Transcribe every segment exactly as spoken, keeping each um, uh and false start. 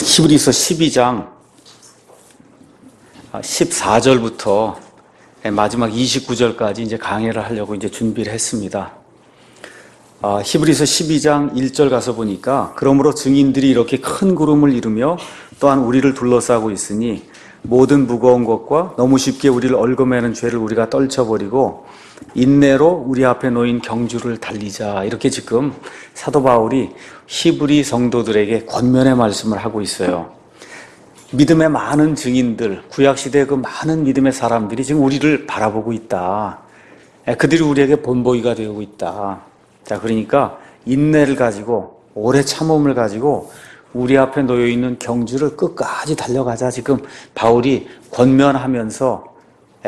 히브리서 십이 장 십사 절부터 마지막 이십구 절까지 이제 강해를 하려고 이제 준비를 했습니다. 아, 히브리서 십이 장 일 절 가서 보니까 그러므로 증인들이 이렇게 큰 구름을 이루며 또한 우리를 둘러싸고 있으니 모든 무거운 것과 너무 쉽게 우리를 얽어매는 죄를 우리가 떨쳐버리고 인내로 우리 앞에 놓인 경주를 달리자. 이렇게 지금 사도 바울이 히브리 성도들에게 권면의 말씀을 하고 있어요. 믿음의 많은 증인들, 구약시대의 그 많은 믿음의 사람들이 지금 우리를 바라보고 있다. 그들이 우리에게 본보기가 되고 있다. 자, 그러니까 인내를 가지고 오래 참음을 가지고 우리 앞에 놓여있는 경주를 끝까지 달려가자. 지금 바울이 권면하면서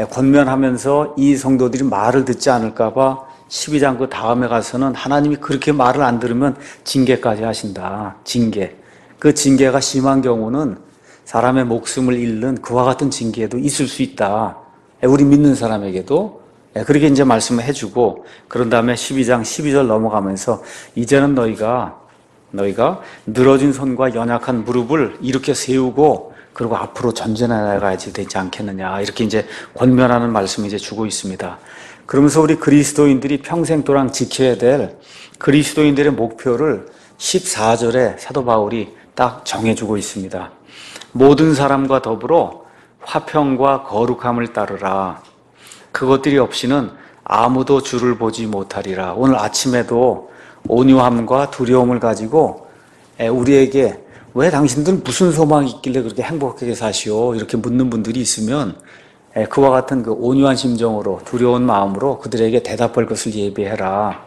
권면하면서 이 성도들이 말을 듣지 않을까 봐 십이 장 그 다음에 가서는 하나님이 그렇게 말을 안 들으면 징계까지 하신다. 징계. 그 징계가 심한 경우는 사람의 목숨을 잃는 그와 같은 징계도 있을 수 있다. 우리 믿는 사람에게도 그렇게 이제 말씀을 해주고, 그런 다음에 십이 장 십이 절 넘어가면서 이제는 너희가 너희가 늘어진 손과 연약한 무릎을 이렇게 세우고 그리고 앞으로 전진해 나가야지 되지 않겠느냐. 이렇게 이제 권면하는 말씀을 이제 주고 있습니다. 그러면서 우리 그리스도인들이 평생 동안 지켜야 될 그리스도인들의 목표를 십사 절에 사도 바울이 딱 정해주고 있습니다. 모든 사람과 더불어 화평과 거룩함을 따르라. 그것들이 없이는 아무도 주를 보지 못하리라. 오늘 아침에도 온유함과 두려움을 가지고 우리에게 왜 당신들 무슨 소망이 있길래 그렇게 행복하게 사시오? 이렇게 묻는 분들이 있으면 그와 같은 그 온유한 심정으로 두려운 마음으로 그들에게 대답할 것을 예비해라.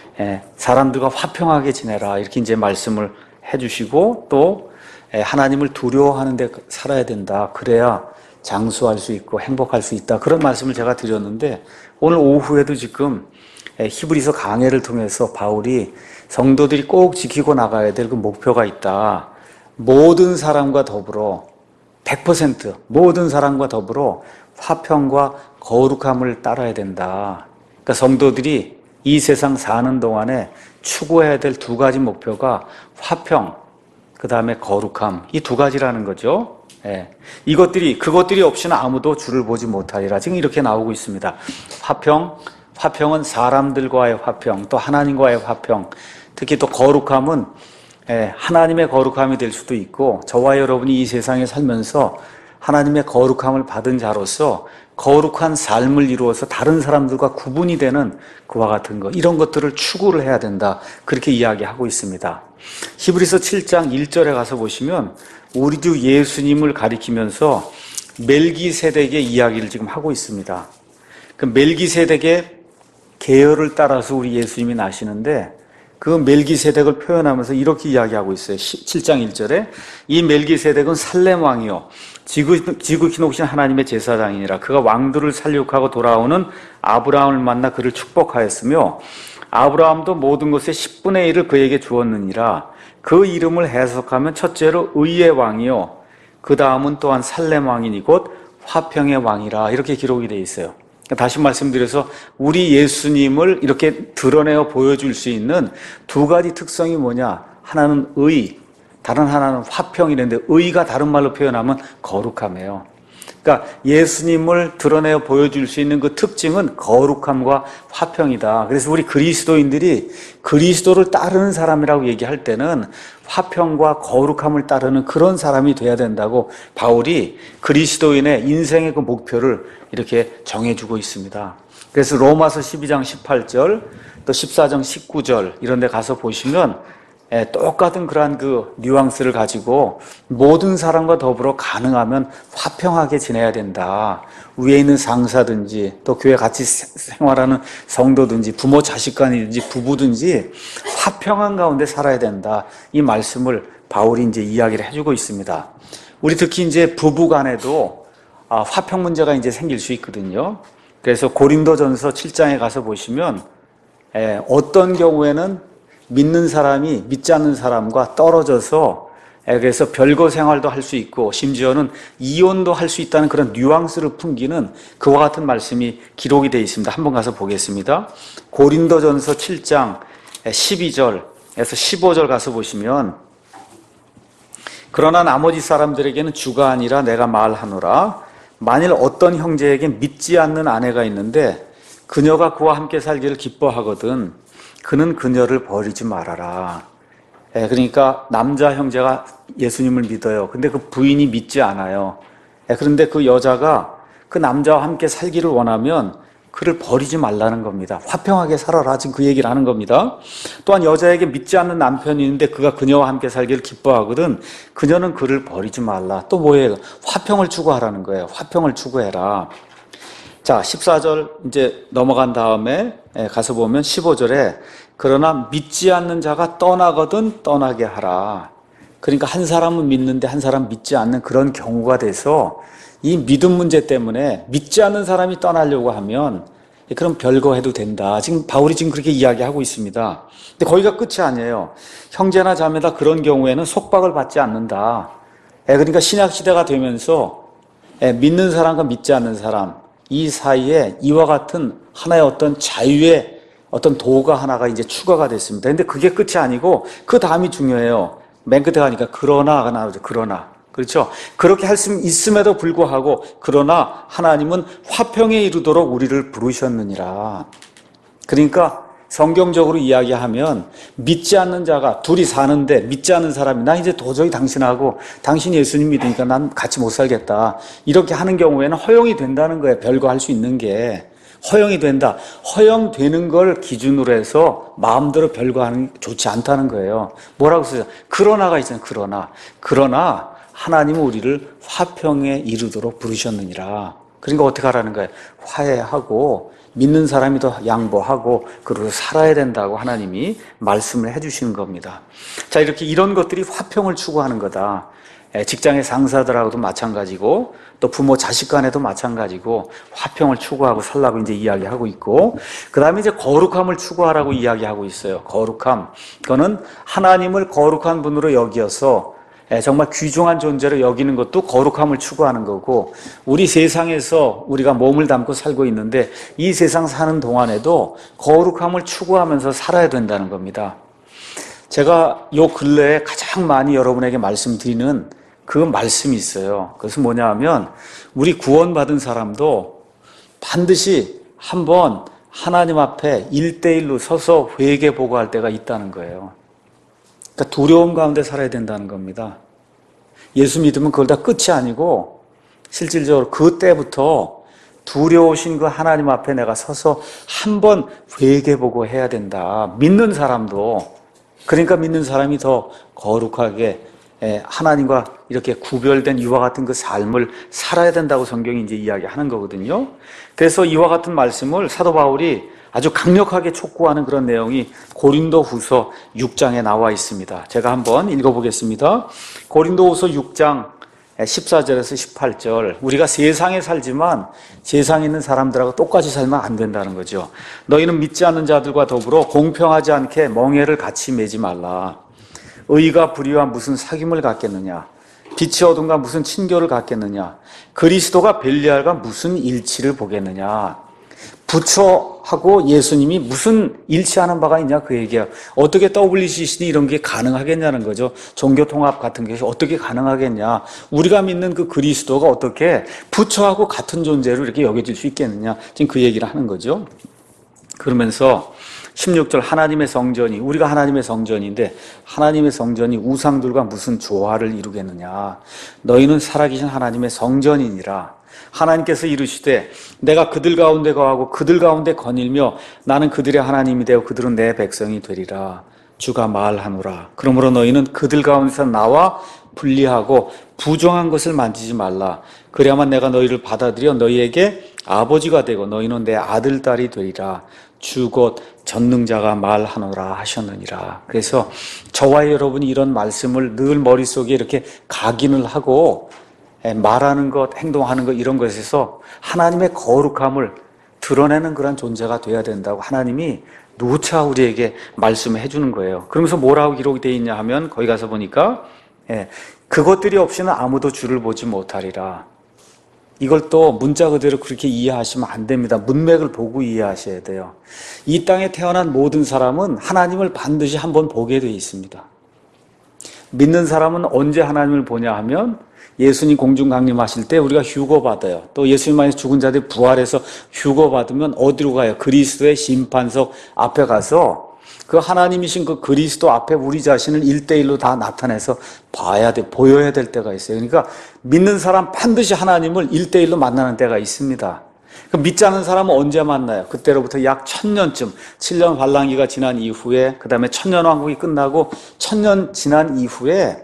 사람들과 화평하게 지내라. 이렇게 이제 말씀을 해주시고 또 하나님을 두려워하는 데 살아야 된다. 그래야 장수할 수 있고 행복할 수 있다. 그런 말씀을 제가 드렸는데 오늘 오후에도 지금 히브리서 강해를 통해서 바울이 성도들이 꼭 지키고 나가야 될 그 목표가 있다. 모든 사람과 더불어 백 퍼센트 모든 사람과 더불어 화평과 거룩함을 따라야 된다. 그러니까 성도들이 이 세상 사는 동안에 추구해야 될 두 가지 목표가 화평, 그 다음에 거룩함, 이 두 가지라는 거죠. 예. 이것들이 그것들이 없이는 아무도 주를 보지 못하리라. 지금 이렇게 나오고 있습니다. 화평, 화평은 사람들과의 화평, 또 하나님과의 화평, 특히 또 거룩함은 하나님의 거룩함이 될 수도 있고, 저와 여러분이 이 세상에 살면서 하나님의 거룩함을 받은 자로서 거룩한 삶을 이루어서 다른 사람들과 구분이 되는 그와 같은 것, 이런 것들을 추구를 해야 된다. 그렇게 이야기하고 있습니다. 히브리서 칠 장 일 절에 가서 보시면 우리 주 예수님을 가리키면서 멜기세덱의 이야기를 지금 하고 있습니다. 그 멜기세덱의 계열을 따라서 우리 예수님이 나시는데 그 멜기세덱을 표현하면서 이렇게 이야기하고 있어요. 칠 장 일 절에 이 멜기세덱은 살렘 왕이요 지극히 높으신 하나님의 제사장이니라. 그가 왕들을 살육하고 돌아오는 아브라함을 만나 그를 축복하였으며 아브라함도 모든 것의 십분의 일을 그에게 주었느니라. 그 이름을 해석하면 첫째로 의의 왕이요 그 다음은 또한 살렘 왕이니 곧 화평의 왕이라. 이렇게 기록이 되어 있어요. 다시 말씀드려서 우리 예수님을 이렇게 드러내어 보여줄 수 있는 두 가지 특성이 뭐냐? 하나는 의, 다른 하나는 화평이라는데 의가 다른 말로 표현하면 거룩함이에요. 그러니까 예수님을 드러내어 보여줄 수 있는 그 특징은 거룩함과 화평이다. 그래서 우리 그리스도인들이 그리스도를 따르는 사람이라고 얘기할 때는 화평과 거룩함을 따르는 그런 사람이 돼야 된다고 바울이 그리스도인의 인생의 그 목표를 이렇게 정해주고 있습니다. 그래서 로마서 십이 장 십팔 절 또 십사 장 십구 절 이런 데 가서 보시면 똑같은 그러한 그 뉘앙스를 가지고 모든 사람과 더불어 가능하면 화평하게 지내야 된다. 위에 있는 상사든지 또 교회 같이 생활하는 성도든지 부모 자식 간이든지 부부든지 화평한 가운데 살아야 된다. 이 말씀을 바울이 이제 이야기를 해주고 있습니다. 우리 특히 이제 부부 간에도 화평 문제가 이제 생길 수 있거든요. 그래서 고린도전서 칠 장에 가서 보시면 어떤 경우에는 믿는 사람이 믿지 않는 사람과 떨어져서 그래서 별거 생활도 할 수 있고 심지어는 이혼도 할 수 있다는 그런 뉘앙스를 풍기는 그와 같은 말씀이 기록이 되어 있습니다. 한번 가서 보겠습니다. 고린도전서 칠 장 십이 절에서 십오 절 가서 보시면 그러나 나머지 사람들에게는 주가 아니라 내가 말하노라. 만일 어떤 형제에게 믿지 않는 아내가 있는데 그녀가 그와 함께 살기를 기뻐하거든 그는 그녀를 버리지 말아라. 예, 그러니까 남자 형제가 예수님을 믿어요. 근데 그 부인이 믿지 않아요. 예, 그런데 그 여자가 그 남자와 함께 살기를 원하면 그를 버리지 말라는 겁니다. 화평하게 살아라. 지금 그 얘기를 하는 겁니다. 또한 여자에게 믿지 않는 남편이 있는데 그가 그녀와 함께 살기를 기뻐하거든 그녀는 그를 버리지 말라. 또 뭐예요? 화평을 추구하라는 거예요. 화평을 추구해라. 자, 십사 절 이제 넘어간 다음에 가서 보면 십오 절에 그러나 믿지 않는 자가 떠나거든 떠나게 하라. 그러니까 한 사람은 믿는데 한 사람 믿지 않는 그런 경우가 돼서 이 믿음 문제 때문에 믿지 않는 사람이 떠나려고 하면 그럼 별거 해도 된다. 지금 바울이 지금 그렇게 이야기하고 있습니다. 근데 거기가 끝이 아니에요. 형제나 자매다 그런 경우에는 속박을 받지 않는다. 그러니까 신약 시대가 되면서 믿는 사람과 믿지 않는 사람 이 사이에 이와 같은 하나의 어떤 자유의 어떤 도가 하나가 이제 추가가 됐습니다. 근데 그게 끝이 아니고 그 다음이 중요해요. 맨 끝에 가니까 그러나가 나오죠. 그러나. 그렇죠? 그렇게 할 수 있음에도 불구하고 그러나 하나님은 화평에 이르도록 우리를 부르셨느니라. 그러니까 성경적으로 이야기하면 믿지 않는 자가 둘이 사는데 믿지 않는 사람이 나 이제 도저히 당신하고 당신 예수님 믿으니까 난 같이 못 살겠다. 이렇게 하는 경우에는 허용이 된다는 거예요. 별거 할 수 있는 게. 허용이 된다. 허용되는 걸 기준으로 해서 마음대로 별거하는 게 좋지 않다는 거예요. 뭐라고 써요? 그러나가 있잖아요. 그러나. 그러나 하나님은 우리를 화평에 이르도록 부르셨느니라. 그러니까 어떻게 하라는 거예요? 화해하고 믿는 사람이 더 양보하고 그러고 살아야 된다고 하나님이 말씀을 해주시는 겁니다. 자, 이렇게 이런 것들이 화평을 추구하는 거다. 직장의 상사들하고도 마찬가지고 또 부모 자식 간에도 마찬가지고 화평을 추구하고 살라고 이제 이야기하고 있고 그 다음에 이제 거룩함을 추구하라고 이야기하고 있어요. 거룩함. 그거는 하나님을 거룩한 분으로 여기어서 정말 귀중한 존재로 여기는 것도 거룩함을 추구하는 거고 우리 세상에서 우리가 몸을 담고 살고 있는데 이 세상 사는 동안에도 거룩함을 추구하면서 살아야 된다는 겁니다. 제가 요 근래에 가장 많이 여러분에게 말씀드리는 그 말씀이 있어요. 그것은 뭐냐 하면 우리 구원받은 사람도 반드시 한번 하나님 앞에 일대일로 서서 회개 보고할 때가 있다는 거예요. 그러니까 두려움 가운데 살아야 된다는 겁니다. 예수 믿으면 그걸 다 끝이 아니고 실질적으로 그때부터 두려우신 그 하나님 앞에 내가 서서 한번 회개보고 해야 된다. 믿는 사람도 그러니까 믿는 사람이 더 거룩하게 하나님과 이렇게 구별된 이와 같은 그 삶을 살아야 된다고 성경이 이제 이야기하는 거거든요. 그래서 이와 같은 말씀을 사도 바울이 아주 강력하게 촉구하는 그런 내용이 고린도후서 육 장에 나와 있습니다. 제가 한번 읽어보겠습니다. 고린도후서 육 장 십사 절에서 십팔 절 우리가 세상에 살지만 세상에 있는 사람들하고 똑같이 살면 안 된다는 거죠. 너희는 믿지 않는 자들과 더불어 공평하지 않게 멍에를 같이 매지 말라. 의가 불의와 무슨 사귐을 갖겠느냐. 빛이 어둠과 무슨 친교를 갖겠느냐. 그리스도가 벨리알과 무슨 일치를 보겠느냐. 부처하고 예수님이 무슨 일치하는 바가 있냐 그 얘기야. 어떻게 더블유씨씨디 이런 게 가능하겠냐는 거죠. 종교통합 같은 게 어떻게 가능하겠냐. 우리가 믿는 그 그리스도가 어떻게 부처하고 같은 존재로 이렇게 여겨질 수 있겠느냐. 지금 그 얘기를 하는 거죠. 그러면서 십육 절 하나님의 성전이 우리가 하나님의 성전인데 하나님의 성전이 우상들과 무슨 조화를 이루겠느냐. 너희는 살아계신 하나님의 성전이니라. 하나님께서 이르시되 내가 그들 가운데 거하고 그들 가운데 거닐며 나는 그들의 하나님이 되어 그들은 내 백성이 되리라. 주가 말하노라. 그러므로 너희는 그들 가운데서 나와 분리하고 부정한 것을 만지지 말라. 그래야만 내가 너희를 받아들여 너희에게 아버지가 되고 너희는 내 아들, 딸이 되리라. 주 곧 전능자가 말하노라 하셨느니라. 그래서 저와 여러분이 이런 말씀을 늘 머릿속에 이렇게 각인을 하고 말하는 것, 행동하는 것 이런 것에서 하나님의 거룩함을 드러내는 그런 존재가 돼야 된다고 하나님이 누차 우리에게 말씀해 주는 거예요. 그러면서 뭐라고 기록이 되어 있냐 하면 거기 가서 보니까 예, 그것들이 없이는 아무도 주를 보지 못하리라. 이걸 또 문자 그대로 그렇게 이해하시면 안 됩니다. 문맥을 보고 이해하셔야 돼요. 이 땅에 태어난 모든 사람은 하나님을 반드시 한번 보게 되어 있습니다. 믿는 사람은 언제 하나님을 보냐 하면 예수님 공중 강림하실 때 우리가 휴거 받아요. 또 예수님 안에서 죽은 자들이 부활해서 휴거 받으면 어디로 가요? 그리스도의 심판석 앞에 가서 그 하나님이신 그 그리스도 앞에 우리 자신을 일대일로 다 나타내서 봐야 돼, 보여야 될 때가 있어요. 그러니까 믿는 사람 반드시 하나님을 일대일로 만나는 때가 있습니다. 믿지 않는 사람은 언제 만나요? 그때로부터 약 천년쯤, 칠 년 환란기가 지난 이후에, 그 다음에 천년왕국이 끝나고 천년 지난 이후에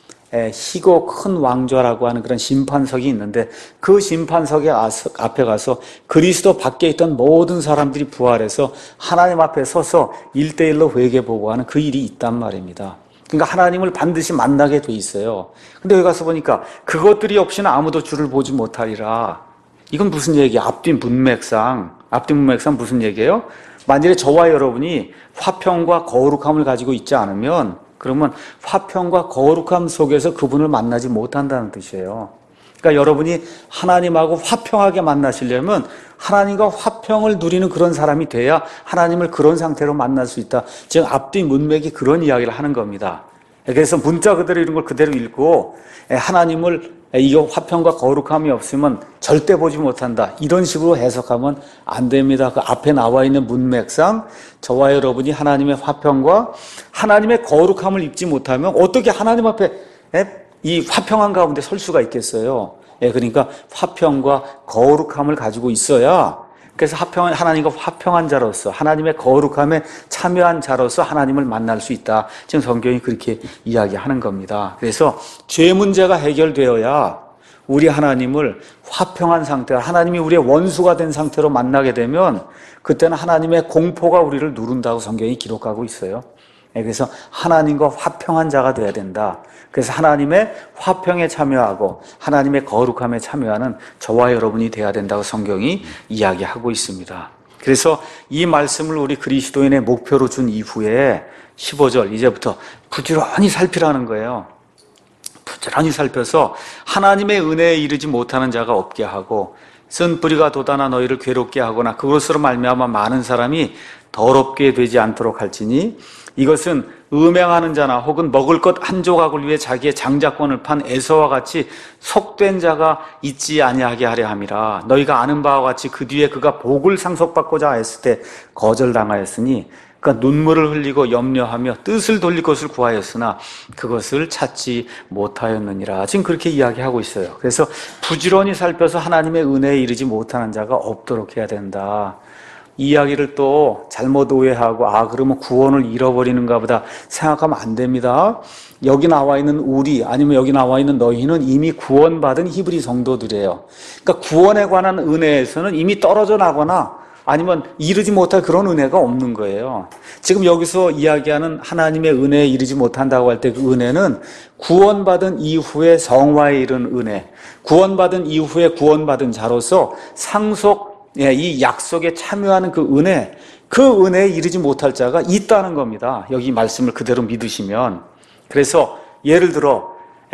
희고 큰 왕좌라고 하는 그런 심판석이 있는데 그 심판석의 앞에 가서 그리스도 밖에 있던 모든 사람들이 부활해서 하나님 앞에 서서 일대일로 회개보고하는 그 일이 있단 말입니다. 그러니까 하나님을 반드시 만나게 돼 있어요. 근데 여기 가서 보니까 그것들이 없이는 아무도 주를 보지 못하리라. 이건 무슨 얘기야? 앞뒤 문맥상, 앞뒤 문맥상 무슨 얘기예요? 만일에 저와 여러분이 화평과 거룩함을 가지고 있지 않으면 그러면 화평과 거룩함 속에서 그분을 만나지 못한다는 뜻이에요. 그러니까 여러분이 하나님하고 화평하게 만나시려면 하나님과 화평을 누리는 그런 사람이 돼야 하나님을 그런 상태로 만날 수 있다. 즉 앞뒤 문맥이 그런 이야기를 하는 겁니다. 그래서 문자 그대로 이런 걸 그대로 읽고 하나님을 이거 화평과 거룩함이 없으면 절대 보지 못한다. 이런 식으로 해석하면 안 됩니다. 그 앞에 나와 있는 문맥상 저와 여러분이 하나님의 화평과 하나님의 거룩함을 입지 못하면 어떻게 하나님 앞에 이 화평한 가운데 설 수가 있겠어요? 예, 그러니까 화평과 거룩함을 가지고 있어야 그래서 화평한 하나님과 화평한 자로서 하나님의 거룩함에 참여한 자로서 하나님을 만날 수 있다. 지금 성경이 그렇게 이야기하는 겁니다. 그래서 죄 문제가 해결되어야 우리 하나님을 화평한 상태, 하나님이 우리의 원수가 된 상태로 만나게 되면 그때는 하나님의 공포가 우리를 누른다고 성경이 기록하고 있어요. 그래서 하나님과 화평한 자가 되어야 된다. 그래서 하나님의 화평에 참여하고 하나님의 거룩함에 참여하는 저와 여러분이 되어야 된다고 성경이 이야기하고 있습니다. 그래서 이 말씀을 우리 그리스도인의 목표로 준 이후에 십오 절 이제부터 부지런히 살피라는 거예요. 부지런히 살펴서 하나님의 은혜에 이르지 못하는 자가 없게 하고 쓴 뿌리가 돋아나 너희를 괴롭게 하거나 그것으로 말미암아 많은 사람이 더럽게 되지 않도록 할지니 이것은 음행하는 자나 혹은 먹을 것 한 조각을 위해 자기의 장자권을 판 에서와 같이 속된 자가 있지 아니하게 하려 함이라. 너희가 아는 바와 같이 그 뒤에 그가 복을 상속받고자 했을 때 거절당하였으니 그러니까 눈물을 흘리고 염려하며 뜻을 돌릴 것을 구하였으나 그것을 찾지 못하였느니라. 지금 그렇게 이야기하고 있어요. 그래서 부지런히 살펴서 하나님의 은혜에 이르지 못하는 자가 없도록 해야 된다. 이 이야기를 또 잘못 오해하고 아 그러면 구원을 잃어버리는가 보다 생각하면 안 됩니다. 여기 나와 있는 우리 아니면 여기 나와 있는 너희는 이미 구원받은 히브리 성도들이에요. 그러니까 구원에 관한 은혜에서는 이미 떨어져 나거나 아니면 이르지 못할 그런 은혜가 없는 거예요. 지금 여기서 이야기하는 하나님의 은혜에 이르지 못한다고 할 때 그 은혜는 구원받은 이후에 성화에 이른 은혜, 구원받은 이후에 구원받은 자로서 상속 예, 이 약속에 참여하는 그 은혜, 그 은혜에 이르지 못할 자가 있다는 겁니다. 여기 말씀을 그대로 믿으시면. 그래서 예를 들어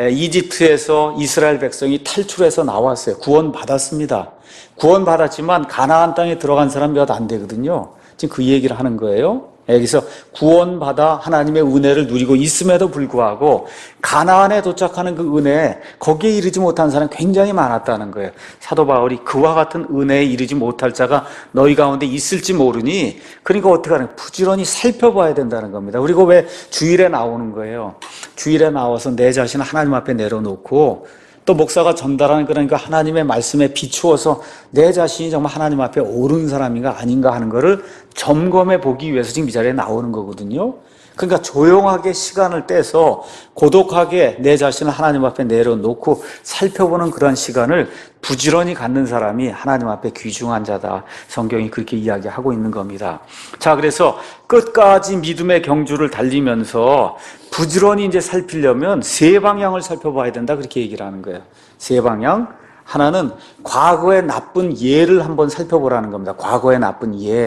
이집트에서 이스라엘 백성이 탈출해서 나왔어요. 구원받았습니다. 구원받았지만 가나안 땅에 들어간 사람 몇 안 되거든요. 지금 그 얘기를 하는 거예요. 여기서 구원받아 하나님의 은혜를 누리고 있음에도 불구하고 가나안에 도착하는 그 은혜 거기에 이르지 못한 사람이 굉장히 많았다는 거예요. 사도 바울이 그와 같은 은혜에 이르지 못할 자가 너희 가운데 있을지 모르니 그러니까 어떻게 하는 부지런히 살펴봐야 된다는 겁니다. 그리고 왜 주일에 나오는 거예요. 주일에 나와서 내 자신을 하나님 앞에 내려놓고 또 목사가 전달하는 그러니까 하나님의 말씀에 비추어서 내 자신이 정말 하나님 앞에 옳은 사람인가 아닌가 하는 거를 점검해 보기 위해서 지금 이 자리에 나오는 거거든요. 그러니까 조용하게 시간을 떼서 고독하게 내 자신을 하나님 앞에 내려놓고 살펴보는 그런 시간을 부지런히 갖는 사람이 하나님 앞에 귀중한 자다. 성경이 그렇게 이야기하고 있는 겁니다. 자, 그래서 끝까지 믿음의 경주를 달리면서 부지런히 이제 살피려면 세 방향을 살펴봐야 된다. 그렇게 얘기를 하는 거예요. 세 방향. 하나는 과거의 나쁜 예를 한번 살펴보라는 겁니다. 과거의 나쁜 예.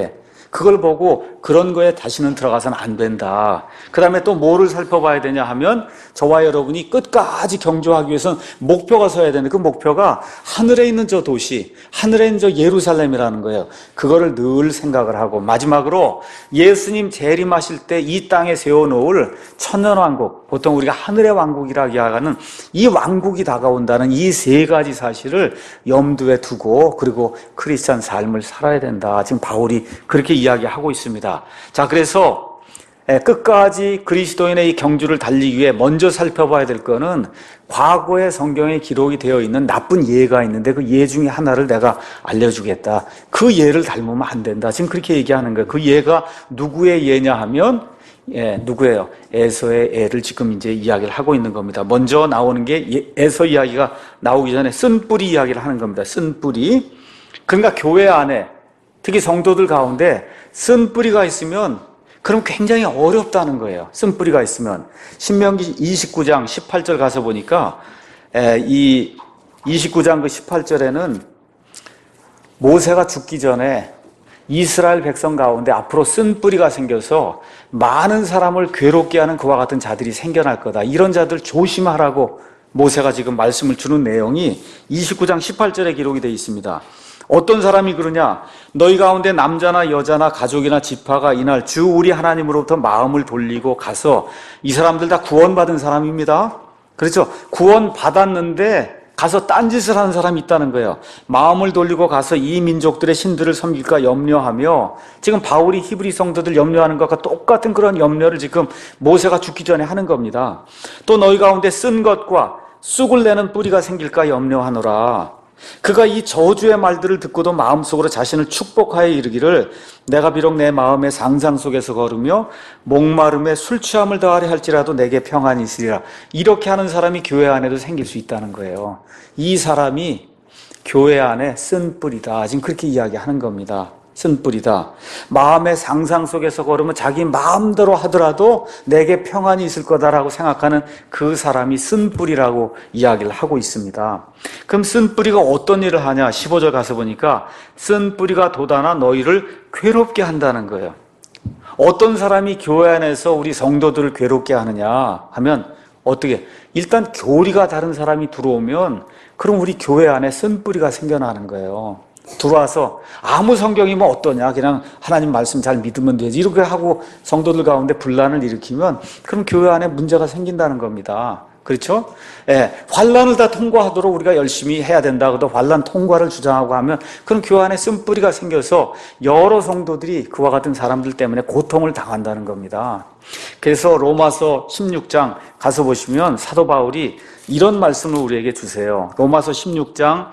그걸 보고 그런 거에 다시는 들어가서는 안 된다. 그 다음에 또 뭐를 살펴봐야 되냐 하면 저와 여러분이 끝까지 경주하기 위해서는 목표가 서야 되는데 그 목표가 하늘에 있는 저 도시, 하늘에 있는 저 예루살렘이라는 거예요. 그거를 늘 생각을 하고 마지막으로 예수님 재림하실 때 이 땅에 세워놓을 천년왕국, 보통 우리가 하늘의 왕국이라고 하는 이 왕국이 다가온다는 이 세 가지 사실을 염두에 두고 그리고 크리스찬 삶을 살아야 된다. 지금 바울이 그렇게 이야기하고 있습니다. 자, 그래서 끝까지 그리스도인의 이 경주를 달리기 위해 먼저 살펴봐야 될 거는 과거의 성경에 기록이 되어 있는 나쁜 예가 있는데 그 예 중에 하나를 내가 알려주겠다. 그 예를 닮으면 안 된다. 지금 그렇게 얘기하는 거예요. 그 예가 누구의 예냐 하면 예, 누구예요? 에서의 애를 지금 이제 이야기를 하고 있는 겁니다. 먼저 나오는 게 에서 이야기가 나오기 전에 쓴뿌리 이야기를 하는 겁니다. 쓴뿌리. 그러니까 교회 안에 특히 성도들 가운데 쓴뿌리가 있으면 그럼 굉장히 어렵다는 거예요. 쓴뿌리가 있으면. 신명기 이십구 장 십팔 절 가서 보니까 에, 이 이십구 장 그 십팔 절에는 모세가 죽기 전에 이스라엘 백성 가운데 앞으로 쓴뿌리가 생겨서 많은 사람을 괴롭게 하는 그와 같은 자들이 생겨날 거다. 이런 자들 조심하라고 모세가 지금 말씀을 주는 내용이 이십구 장 십팔 절에 기록이 되어 있습니다. 어떤 사람이 그러냐? 너희 가운데 남자나 여자나 가족이나 지파가 이날 주 우리 하나님으로부터 마음을 돌리고 가서 이 사람들 다 구원받은 사람입니다. 그렇죠? 구원받았는데 가서 딴짓을 하는 사람이 있다는 거예요. 마음을 돌리고 가서 이 민족들의 신들을 섬길까 염려하며 지금 바울이 히브리 성도들 염려하는 것과 똑같은 그런 염려를 지금 모세가 죽기 전에 하는 겁니다. 또 너희 가운데 쓴 것과 쑥을 내는 뿌리가 생길까 염려하노라. 그가 이 저주의 말들을 듣고도 마음속으로 자신을 축복하여 이르기를 내가 비록 내 마음의 상상 속에서 걸으며 목마름에 술 취함을 더하려 할지라도 내게 평안이 있으리라. 이렇게 하는 사람이 교회 안에도 생길 수 있다는 거예요. 이 사람이 교회 안에 쓴 뿌리다. 지금 그렇게 이야기하는 겁니다. 쓴 뿌리다. 마음의 상상 속에서 걸으면 자기 마음대로 하더라도 내게 평안이 있을 거다라고 생각하는 그 사람이 쓴 뿌리라고 이야기를 하고 있습니다. 그럼 쓴 뿌리가 어떤 일을 하냐? 십오 절 가서 보니까 쓴 뿌리가 돋아나 너희를 괴롭게 한다는 거예요. 어떤 사람이 교회 안에서 우리 성도들을 괴롭게 하느냐 하면 어떻게? 일단 교리가 다른 사람이 들어오면 그럼 우리 교회 안에 쓴 뿌리가 생겨나는 거예요. 들어와서 아무 성경이면 어떠냐, 그냥 하나님 말씀 잘 믿으면 되지, 이렇게 하고 성도들 가운데 분란을 일으키면 그럼 교회 안에 문제가 생긴다는 겁니다. 그렇죠? 예, 환란을 다 통과하도록 우리가 열심히 해야 된다. 그래도 환란 통과를 주장하고 하면 그럼 교회 안에 쓴뿌리가 생겨서 여러 성도들이 그와 같은 사람들 때문에 고통을 당한다는 겁니다. 그래서 로마서 십육 장 가서 보시면 사도 바울이 이런 말씀을 우리에게 주세요. 로마서 십육 장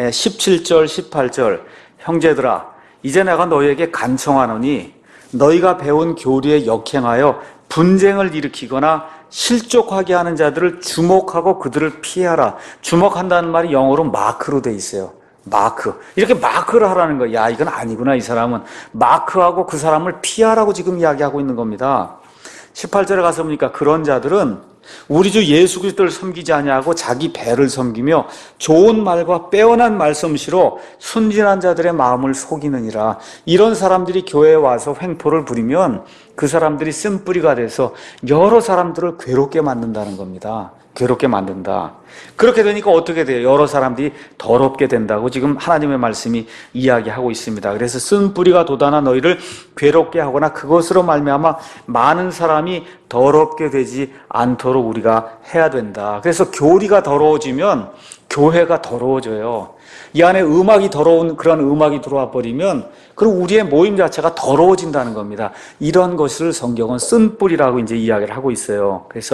십칠 절 십팔 절 형제들아 이제 내가 너희에게 간청하노니 너희가 배운 교리에 역행하여 분쟁을 일으키거나 실족하게 하는 자들을 주목하고 그들을 피하라. 주목한다는 말이 영어로 마크로 돼 있어요. 마크. 이렇게 마크를 하라는 거야. 야, 이건 아니구나. 이 사람은 마크하고 그 사람을 피하라고 지금 이야기하고 있는 겁니다. 십팔 절에 가서 보니까 그런 자들은 우리 주 예수 그리스도를 섬기지 아니하고 자기 배를 섬기며 좋은 말과 빼어난 말솜씨로 순진한 자들의 마음을 속이느니라. 이런 사람들이 교회에 와서 횡포를 부리면 그 사람들이 쓴뿌리가 돼서 여러 사람들을 괴롭게 만든다는 겁니다. 괴롭게 만든다. 그렇게 되니까 어떻게 돼요? 여러 사람들이 더럽게 된다고 지금 하나님의 말씀이 이야기하고 있습니다. 그래서 쓴 뿌리가 돋아나 너희를 괴롭게 하거나 그것으로 말미암아 많은 사람이 더럽게 되지 않도록 우리가 해야 된다. 그래서 교리가 더러워지면 교회가 더러워져요. 이 안에 음악이 더러운 그런 음악이 들어와 버리면 그럼 우리의 모임 자체가 더러워진다는 겁니다. 이런 것을 성경은 쓴뿌리라고 이제 이야기를 하고 있어요. 그래서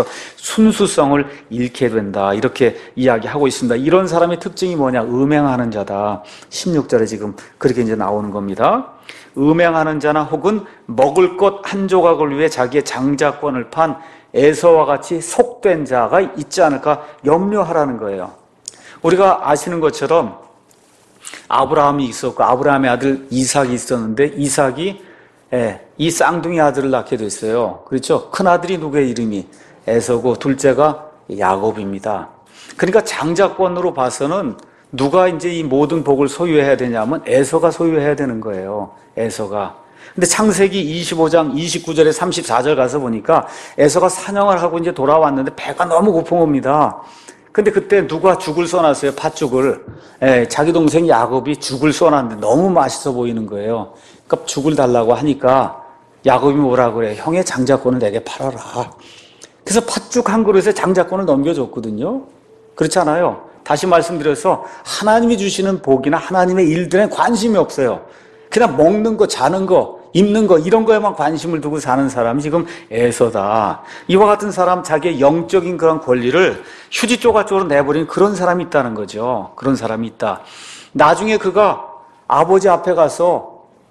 순수성을 잃게 된다. 이렇게 이야기하고 있습니다. 이런 사람의 특징이 뭐냐? 음행하는 자다. 십육 절에 지금 그렇게 이제 나오는 겁니다. 음행하는 자나 혹은 먹을 것 한 조각을 위해 자기의 장자권을 판 에서와 같이 속된 자가 있지 않을까 염려하라는 거예요. 우리가 아시는 것처럼 아브라함이 있었고 아브라함의 아들 이삭이 있었는데 이삭이 예, 이 쌍둥이 아들을 낳게 됐어요. 그렇죠? 큰 아들이 누구의 이름이 에서고 둘째가 야곱입니다. 그러니까 장자권으로 봐서는 누가 이제 이 모든 복을 소유해야 되냐면 에서가 소유해야 되는 거예요. 에서가. 근데 창세기 이십오 장 이십구 절에 삼십사 절 가서 보니까 에서가 사냥을 하고 이제 돌아왔는데 배가 너무 고픈 겁니다. 근데 그때 누가 죽을 써놨어요, 팥죽을. 예, 자기 동생 야곱이 죽을 써놨는데 너무 맛있어 보이는 거예요. 그러니까 죽을 달라고 하니까 야곱이 뭐라 그래? 형의 장자권을 내게 팔아라. 그래서 팥죽 한 그릇에 장자권을 넘겨줬거든요. 그렇지 않아요? 다시 말씀드려서 하나님이 주시는 복이나 하나님의 일들에 관심이 없어요. 그냥 먹는 거, 자는 거, 입는 거 이런 거에만 관심을 두고 사는 사람이 지금 에서다. 이와 같은 사람, 자기의 영적인 그런 권리를 휴지 조각적으로 내버린 그런 사람이 있다는 거죠. 그런 사람이 있다. 나중에 그가 아버지 앞에 가서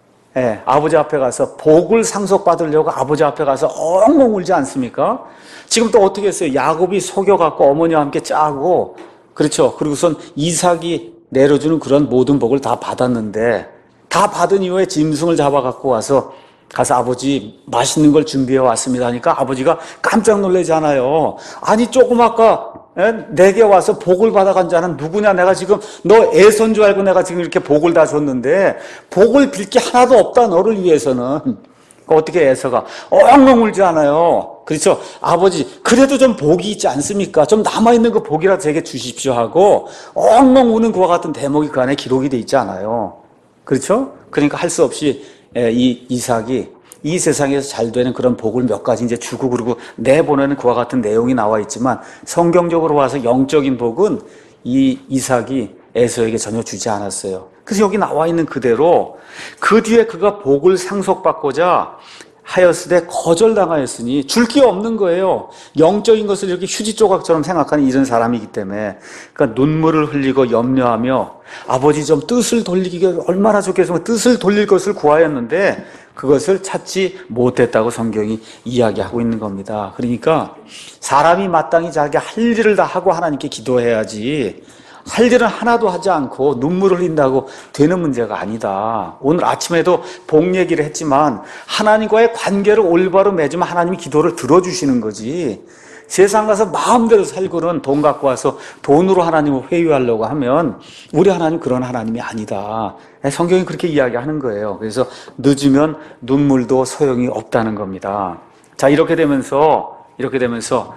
예, 아버지 앞에 가서 복을 상속받으려고 아버지 앞에 가서 엉엉 울지 않습니까? 지금 또 어떻게 했어요? 야곱이 속여갖고 어머니와 함께 짜고, 그렇죠. 그리고선 이삭이 내려주는 그런 모든 복을 다 받았는데, 다 받은 이후에 짐승을 잡아갖고 와서 가서 아버지 맛있는 걸 준비해 왔습니다 하니까 아버지가 깜짝 놀라잖아요. 아니 조금 아까 내게 와서 복을 받아간 자는 누구냐? 내가 지금 너 애선 줄 알고 내가 지금 이렇게 복을 다 줬는데 복을 빌 게 하나도 없다 너를 위해서는. 어떻게 에서가 엉엉 울지 않아요. 그렇죠. 아버지 그래도 좀 복이 있지 않습니까? 좀 남아있는 그 복이라도 제게 주십시오 하고 엉엉 우는 그와 같은 대목이 그 안에 기록이 돼 있지 않아요. 그렇죠? 그러니까 할 수 없이 이 이삭이 이 세상에서 잘 되는 그런 복을 몇 가지 이제 주고 그러고 내보내는 그와 같은 내용이 나와 있지만 성경적으로 와서 영적인 복은 이 이삭이 에서에게 전혀 주지 않았어요. 그래서 여기 나와 있는 그대로 그 뒤에 그가 복을 상속받고자 하였으되 거절당하였으니 줄 게 없는 거예요. 영적인 것을 이렇게 휴지 조각처럼 생각하는 이런 사람이기 때문에 그러니까 눈물을 흘리고 염려하며 아버지 좀 뜻을 돌리기가 얼마나 좋겠으면 뜻을 돌릴 것을 구하였는데 그것을 찾지 못했다고 성경이 이야기하고 있는 겁니다. 그러니까 사람이 마땅히 자기 할 일을 다 하고 하나님께 기도해야지 할 일은 하나도 하지 않고 눈물을 흘린다고 되는 문제가 아니다. 오늘 아침에도 복 얘기를 했지만 하나님과의 관계를 올바로 맺으면 하나님이 기도를 들어주시는 거지. 세상 가서 마음대로 살고는 돈 갖고 와서 돈으로 하나님을 회유하려고 하면 우리 하나님 그런 하나님이 아니다. 성경이 그렇게 이야기하는 거예요. 그래서 늦으면 눈물도 소용이 없다는 겁니다. 자, 이렇게 되면서 이렇게 되면서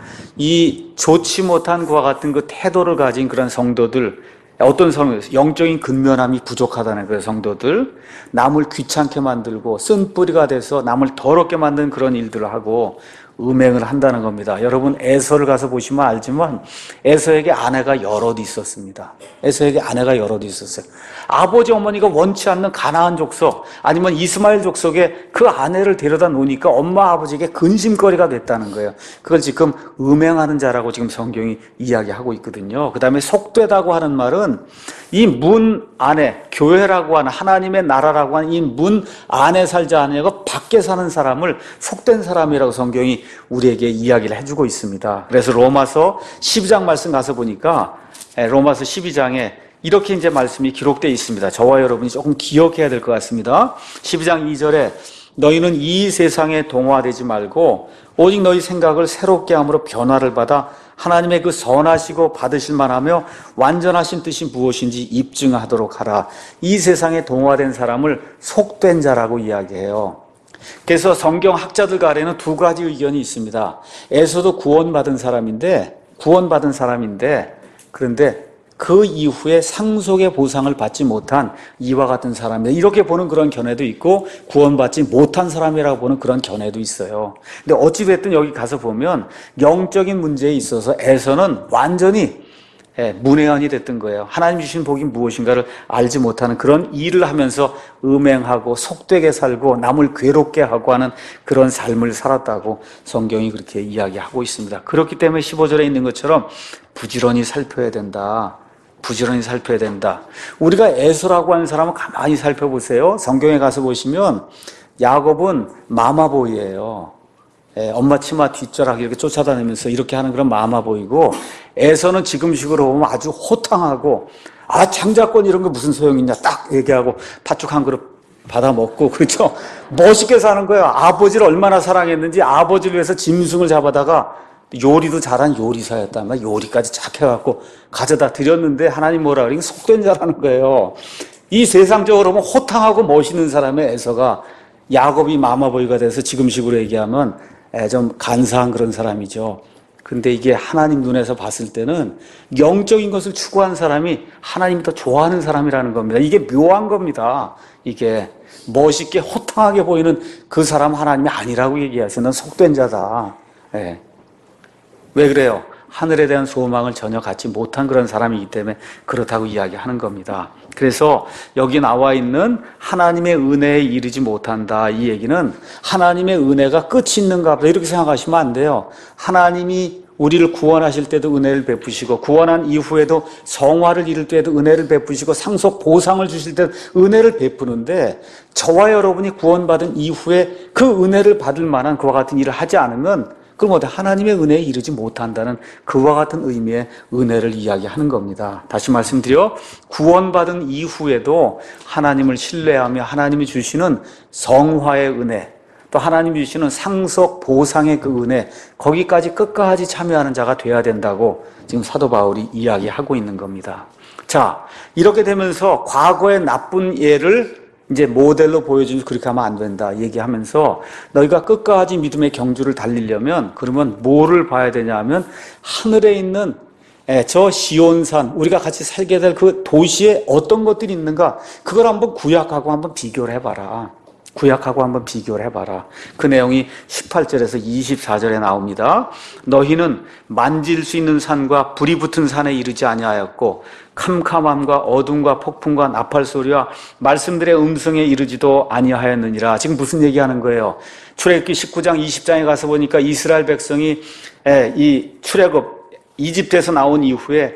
이 좋지 못한 그와 같은 그 태도를 가진 그런 성도들, 어떤 성도들, 영적인 근면함이 부족하다는 그 성도들, 남을 귀찮게 만들고 쓴뿌리가 돼서 남을 더럽게 만드는 그런 일들을 하고 음행을 한다는 겁니다. 여러분 에서를 가서 보시면 알지만 에서에게 아내가 여럿 있었습니다. 에서에게 아내가 여럿 있었어요. 아버지 어머니가 원치 않는 가나안 족속 아니면 이스마엘 족속에 그 아내를 데려다 놓으니까 엄마 아버지에게 근심거리가 됐다는 거예요. 그걸 지금 음행하는 자라고 지금 성경이 이야기하고 있거든요. 그 다음에 속되다고 하는 말은 이 문 안에 교회라고 하는 하나님의 나라라고 하는 이 문 안에 살지 않으려고 밖에 사는 사람을 속된 사람이라고 성경이 우리에게 이야기를 해주고 있습니다. 그래서 로마서 십이 장 말씀 가서 보니까 로마서 십이 장에 이렇게 이제 말씀이 기록되어 있습니다. 저와 여러분이 조금 기억해야 될 것 같습니다. 십이 장 이 절에 너희는 이 세상에 동화되지 말고 오직 너희 생각을 새롭게 함으로 변화를 받아 하나님의 그 선하시고 받으실 만하며 완전하신 뜻이 무엇인지 입증하도록 하라. 이 세상에 동화된 사람을 속된 자라고 이야기해요. 그래서 성경 학자들 간에는 두 가지 의견이 있습니다. 에서도 구원받은 사람인데 구원받은 사람인데 그런데 그 이후에 상속의 보상을 받지 못한 이와 같은 사람이다. 이렇게 보는 그런 견해도 있고 구원받지 못한 사람이라고 보는 그런 견해도 있어요. 근데 어찌됐든 여기 가서 보면 영적인 문제에 있어서 에서는 완전히 문외한이 됐던 거예요. 하나님 주신 복이 무엇인가를 알지 못하는 그런 일을 하면서 음행하고 속되게 살고 남을 괴롭게 하고 하는 그런 삶을 살았다고 성경이 그렇게 이야기하고 있습니다. 그렇기 때문에 십오 절에 있는 것처럼 부지런히 살펴야 된다. 부지런히 살펴야 된다. 우리가 에서라고 하는 사람을 가만히 살펴보세요. 성경에 가서 보시면 야곱은 마마보이예요. 예, 엄마 치마 뒷자락 이렇게 쫓아다니면서 이렇게 하는 그런 마마보이고 에서는 지금식으로 보면 아주 호탕하고 아 장자권 이런 거 무슨 소용이냐 딱 얘기하고 팥죽 한 그릇 받아 먹고 그렇죠. 멋있게 사는 거예요. 아버지를 얼마나 사랑했는지 아버지를 위해서 짐승을 잡아다가 요리도 잘한 요리사였단 말이야. 요리까지 착해갖고 가져다 드렸는데 하나님 뭐라 그러니 속된 자라는 거예요. 이 세상적으로 보면 호탕하고 멋있는 사람의 에서가 야곱이 마마보이가 돼서 지금식으로 얘기하면 좀 간사한 그런 사람이죠. 근데 이게 하나님 눈에서 봤을 때는 영적인 것을 추구한 사람이 하나님이 더 좋아하는 사람이라는 겁니다. 이게 묘한 겁니다. 이게 멋있게 호탕하게 보이는 그 사람 하나님이 아니라고 얘기하세요. 넌 속된 자다. 네. 왜 그래요? 하늘에 대한 소망을 전혀 갖지 못한 그런 사람이기 때문에 그렇다고 이야기하는 겁니다. 그래서 여기 나와 있는 하나님의 은혜에 이르지 못한다, 이 얘기는 하나님의 은혜가 끝이 있는가 보다 이렇게 생각하시면 안 돼요. 하나님이 우리를 구원하실 때도 은혜를 베푸시고 구원한 이후에도 성화를 이룰 때도 은혜를 베푸시고 상속 보상을 주실 때도 은혜를 베푸는데 저와 여러분이 구원받은 이후에 그 은혜를 받을 만한 그와 같은 일을 하지 않으면 그럼 어때? 하나님의 은혜에 이르지 못한다는 그와 같은 의미의 은혜를 이야기하는 겁니다. 다시 말씀드려 구원받은 이후에도 하나님을 신뢰하며 하나님이 주시는 성화의 은혜, 또 하나님이 주시는 상속 보상의 그 은혜, 거기까지 끝까지 참여하는 자가 돼야 된다고 지금 사도 바울이 이야기하고 있는 겁니다. 자, 이렇게 되면서 과거의 나쁜 예를 이제 모델로 보여주면서 그렇게 하면 안 된다 얘기하면서 너희가 끝까지 믿음의 경주를 달리려면 그러면 뭐를 봐야 되냐 하면 하늘에 있는 저 시온산, 우리가 같이 살게 될 그 도시에 어떤 것들이 있는가, 그걸 한번 구약하고 한번 비교를 해봐라. 구약하고 한번 비교를 해봐라. 그 내용이 십팔 절에서 이십사 절에 나옵니다. 너희는 만질 수 있는 산과 불이 붙은 산에 이르지 아니하였고 캄캄함과 어둠과 폭풍과 나팔 소리와 말씀들의 음성에 이르지도 아니하였느니라. 지금 무슨 얘기하는 거예요? 출애굽기 십구 장 이십 장에 가서 보니까 이스라엘 백성이 이 출애굽 이집트에서 나온 이후에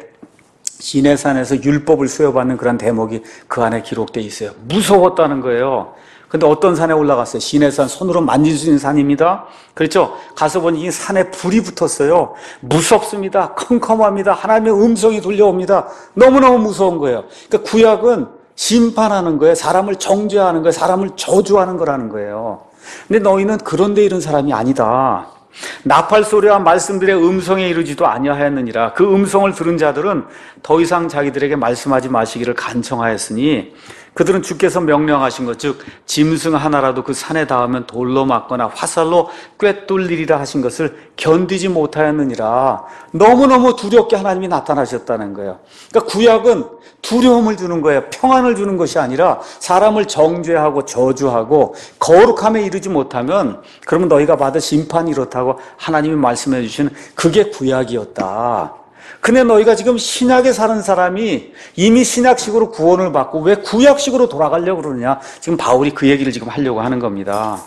시내산에서 율법을 수여받는 그런 대목이 그 안에 기록되어 있어요. 무서웠다는 거예요. 근데 어떤 산에 올라갔어요? 시내산, 손으로 만질 수 있는 산입니다. 그렇죠? 가서 보니 이 산에 불이 붙었어요. 무섭습니다. 컴컴합니다. 하나님의 음성이 들려옵니다. 너무너무 무서운 거예요. 그러니까 구약은 심판하는 거예요. 사람을 정죄하는 거예요. 사람을 저주하는 거라는 거예요. 근데 너희는 그런데 이런 사람이 아니다. 나팔 소리와 말씀들의 음성에 이르지도 아니하였느니라. 그 음성을 들은 자들은 더 이상 자기들에게 말씀하지 마시기를 간청하였으니 그들은 주께서 명령하신 것, 즉 짐승 하나라도 그 산에 닿으면 돌로 맞거나 화살로 꿰뚫리리라 하신 것을 견디지 못하였느니라. 너무너무 두렵게 하나님이 나타나셨다는 거예요. 그러니까 구약은 두려움을 주는 거예요. 평안을 주는 것이 아니라 사람을 정죄하고 저주하고 거룩함에 이르지 못하면 그러면 너희가 받을 심판이 이렇다고 하나님이 말씀해 주시는 그게 구약이었다. 근데 너희가 지금 신약에 사는 사람이 이미 신약식으로 구원을 받고 왜 구약식으로 돌아가려고 그러느냐? 지금 바울이 그 얘기를 지금 하려고 하는 겁니다.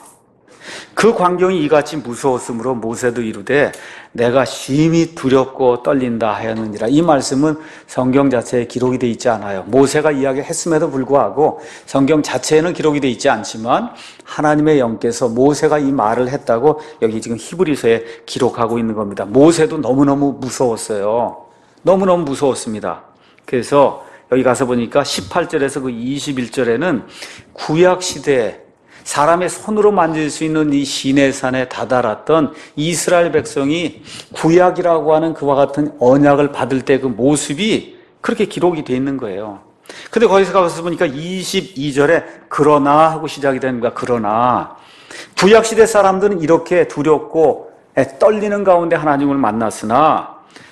그 광경이 이같이 무서웠으므로 모세도 이르되 내가 심히 두렵고 떨린다 하였느니라. 이 말씀은 성경 자체에 기록이 되어 있지 않아요. 모세가 이야기했음에도 불구하고 성경 자체에는 기록이 되어 있지 않지만 하나님의 영께서 모세가 이 말을 했다고 여기 지금 히브리서에 기록하고 있는 겁니다. 모세도 너무너무 무서웠어요. 너무너무 무서웠습니다. 그래서 여기 가서 보니까 십팔 절에서 그 이십일 절에는 구약 시대에 사람의 손으로 만질 수 있는 이 시내산에 다다랐던 이스라엘 백성이 구약이라고 하는 그와 같은 언약을 받을 때 그 모습이 그렇게 기록이 되어 있는 거예요. 근데 거기서 가서 보니까 이십이 절에 그러나 하고 시작이 되는 거야. 그러나 구약시대 사람들은 이렇게 두렵고 떨리는 가운데 하나님을 만났으나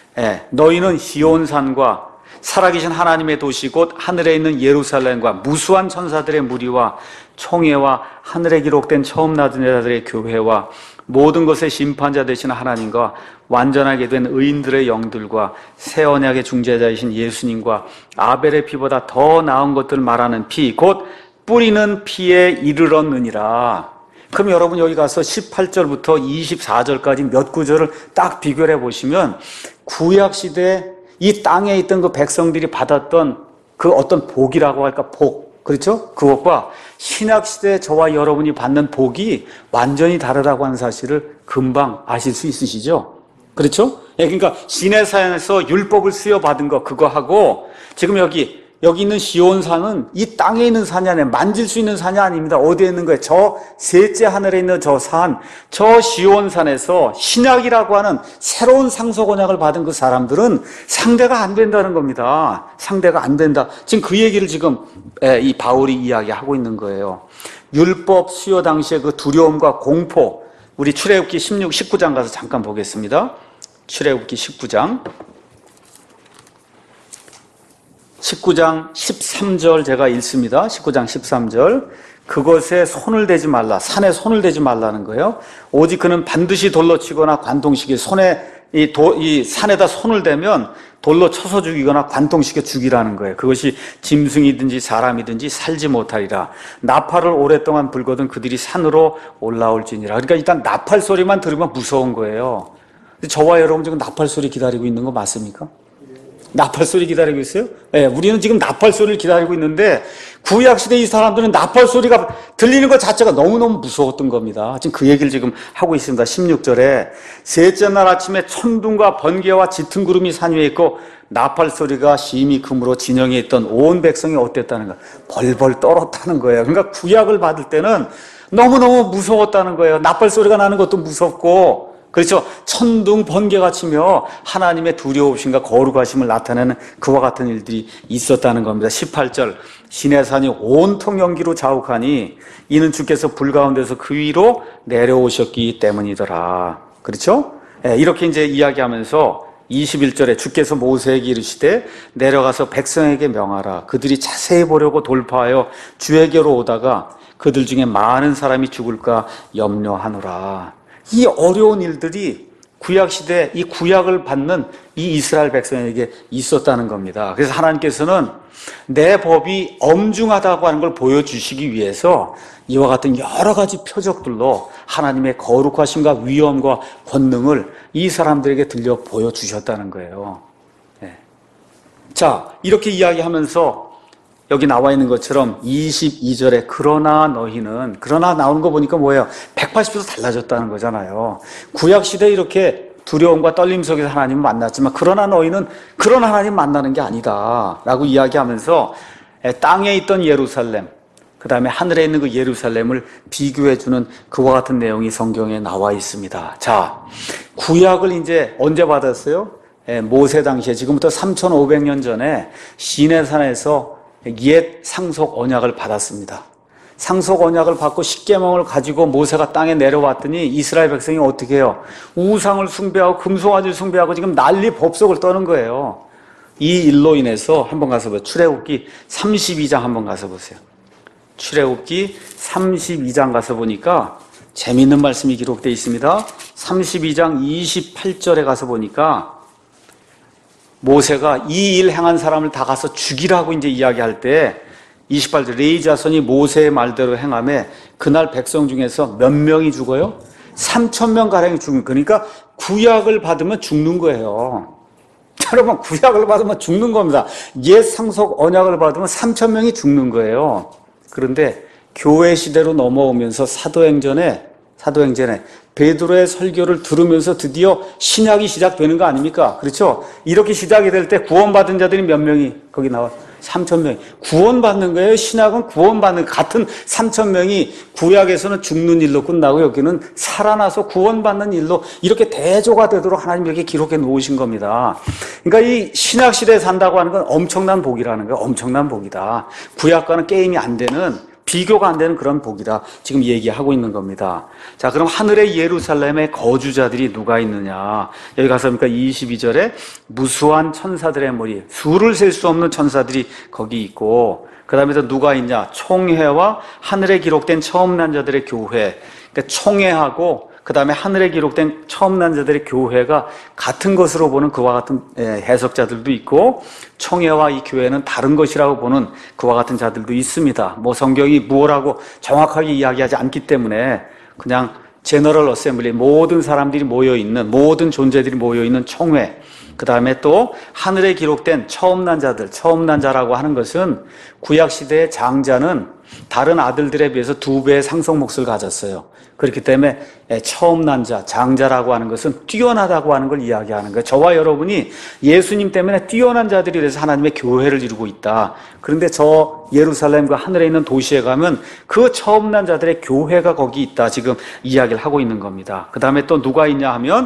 너희는 시온산과 살아계신 하나님의 도시 곧 하늘에 있는 예루살렘과 무수한 천사들의 무리와 총회와 하늘에 기록된 처음 낳은 자들의 교회와 모든 것의 심판자 되신 하나님과 완전하게 된 의인들의 영들과 새 언약의 중재자이신 예수님과 아벨의 피보다 더 나은 것들을 말하는 피 곧 뿌리는 피에 이르렀느니라. 그럼 여러분 여기 가서 십팔 절부터 이십사 절까지 몇 구절을 딱 비교해 보시면 구약시대 이 땅에 있던 그 백성들이 받았던 그 어떤 복이라고 할까, 복. 그렇죠? 그것과 신약시대 저와 여러분이 받는 복이 완전히 다르다고 하는 사실을 금방 아실 수 있으시죠? 그렇죠? 예, 그러니까 시내산에서 율법을 수여받은 거 그거하고 지금 여기 여기 있는 시온산은 이 땅에 있는 산이 아니에요. 만질 수 있는 산이 아닙니다. 어디에 있는 거예요? 저 셋째 하늘에 있는 저 산, 저 시온산에서 신약이라고 하는 새로운 상속 언약을 받은 그 사람들은 상대가 안 된다는 겁니다. 상대가 안 된다. 지금 그 얘기를 지금 이 바울이 이야기하고 있는 거예요. 율법 수요 당시의 그 두려움과 공포, 우리 출애굽기 십육, 십구 장 가서 잠깐 보겠습니다. 출애굽기 십구 장 십구 장 십삼 절 제가 읽습니다. 십구 장 십삼 절. 그것에 손을 대지 말라. 산에 손을 대지 말라는 거예요. 오직 그는 반드시 돌로 치거나 관통시키, 손에 이, 도, 이 산에다 손을 대면 돌로 쳐서 죽이거나 관통시켜 죽이라는 거예요. 그것이 짐승이든지 사람이든지 살지 못하리라. 나팔을 오랫동안 불거든 그들이 산으로 올라올지니라. 그러니까 일단 나팔 소리만 들으면 무서운 거예요. 저와 여러분 지금 나팔 소리 기다리고 있는 거 맞습니까? 나팔 소리 기다리고 있어요? 네, 우리는 지금 나팔 소리를 기다리고 있는데 구약시대 이 사람들은 나팔 소리가 들리는 것 자체가 너무너무 무서웠던 겁니다. 지금 그 얘기를 지금 하고 있습니다. 십육 절에 셋째 날 아침에 천둥과 번개와 짙은 구름이 산 위에 있고 나팔 소리가 심히 크므로 진영에 있던 온 백성이 어땠다는 거예요? 벌벌 떨었다는 거예요. 그러니까 구약을 받을 때는 너무너무 무서웠다는 거예요. 나팔 소리가 나는 것도 무섭고, 그렇죠. 천둥 번개가 치며 하나님의 두려우심과 거룩하심을 나타내는 그와 같은 일들이 있었다는 겁니다. 십팔 절 시내산이 온통 연기로 자욱하니 이는 주께서 불 가운데서 그 위로 내려오셨기 때문이더라. 그렇죠? 네, 이렇게 이제 이야기하면서 이십일 절에 주께서 모세에게 이르시되 내려가서 백성에게 명하라. 그들이 자세히 보려고 돌파하여 주에게로 오다가 그들 중에 많은 사람이 죽을까 염려하노라. 이 어려운 일들이 구약시대 이 구약을 받는 이 이스라엘 백성에게 있었다는 겁니다. 그래서 하나님께서는 내 법이 엄중하다고 하는 걸 보여주시기 위해서 이와 같은 여러 가지 표적들로 하나님의 거룩하심과 위엄과 권능을 이 사람들에게 들려 보여주셨다는 거예요. 네. 자, 이렇게 이야기하면서 여기 나와 있는 것처럼 이십이 절에 그러나 너희는, 그러나 나오는 거 보니까 뭐예요? 백팔십 도 달라졌다는 거잖아요. 구약시대에 이렇게 두려움과 떨림 속에서 하나님을 만났지만 그러나 너희는 그런 하나님 만나는 게 아니다 라고 이야기하면서 땅에 있던 예루살렘, 그 다음에 하늘에 있는 그 예루살렘을 비교해주는 그와 같은 내용이 성경에 나와 있습니다. 자, 구약을 이제 언제 받았어요? 모세 당시에, 지금부터 삼천오백 년 전에 시내산에서 옛 상속 언약을 받았습니다. 상속 언약을 받고 십계명을 가지고 모세가 땅에 내려왔더니 이스라엘 백성이 어떻게 해요? 우상을 숭배하고 금송아지를 숭배하고 지금 난리 법석을 떠는 거예요. 이 일로 인해서 한번 가서 보세요. 출애굽기 삼십이 장 한번 가서 보세요. 출애굽기 삼십이 장 가서 보니까 재미있는 말씀이 기록되어 있습니다. 삼십이 장 이십팔 절에 가서 보니까 모세가 이 일 행한 사람을 다 가서 죽이라고 이제 이야기할 때 이십팔 절 레위 자손이 모세의 말대로 행하며 그날 백성 중에서 몇 명이 죽어요? 삼천 명 가량이 죽는, 그러니까 구약을 받으면 죽는 거예요. 여러분, 구약을 받으면 죽는 겁니다. 옛 상속 언약을 받으면 삼천 명이 죽는 거예요. 그런데 교회 시대로 넘어오면서 사도행전에 사도행전에 베드로의 설교를 들으면서 드디어 신약이 시작되는 거 아닙니까? 그렇죠? 이렇게 시작이 될 때 구원받은 자들이 몇 명이 거기 나와? 삼천 명이. 구원받는 거예요. 신약은 구원받는, 같은 삼천 명이 구약에서는 죽는 일로 끝나고 여기는 살아나서 구원받는 일로 이렇게 대조가 되도록 하나님 이렇게 기록해 놓으신 겁니다. 그러니까 이 신약 시대에 산다고 하는 건 엄청난 복이라는 거예요. 엄청난 복이다. 구약과는 게임이 안 되는, 비교가 안 되는 그런 복이다. 지금 얘기하고 있는 겁니다. 자, 그럼 하늘의 예루살렘에 거주자들이 누가 있느냐? 여기 가서 보니까 이십이 절에 무수한 천사들의 무리, 수를 셀 수 없는 천사들이 거기 있고, 그 다음에 또 누가 있냐? 총회와 하늘에 기록된 처음 난 자들의 교회. 그러니까 총회하고 그 다음에 하늘에 기록된 처음 난 자들의 교회가 같은 것으로 보는 그와 같은 해석자들도 있고, 총회와 이 교회는 다른 것이라고 보는 그와 같은 자들도 있습니다. 뭐 성경이 무엇라고 정확하게 이야기하지 않기 때문에 그냥 제너럴 어셈블리, 모든 사람들이 모여있는, 모든 존재들이 모여있는 총회, 그 다음에 또 하늘에 기록된 처음 난 자들, 처음 난 자라고 하는 것은 구약시대의 장자는 다른 아들들에 비해서 두 배의 상속 몫을 가졌어요. 그렇기 때문에 처음 난 자, 장자라고 하는 것은 뛰어나다고 하는 걸 이야기하는 거예요. 저와 여러분이 예수님 때문에 뛰어난 자들이 돼서 하나님의 교회를 이루고 있다. 그런데 저 예루살렘과 하늘에 있는 도시에 가면 그 처음 난 자들의 교회가 거기 있다. 지금 이야기를 하고 있는 겁니다. 그 다음에 또 누가 있냐 하면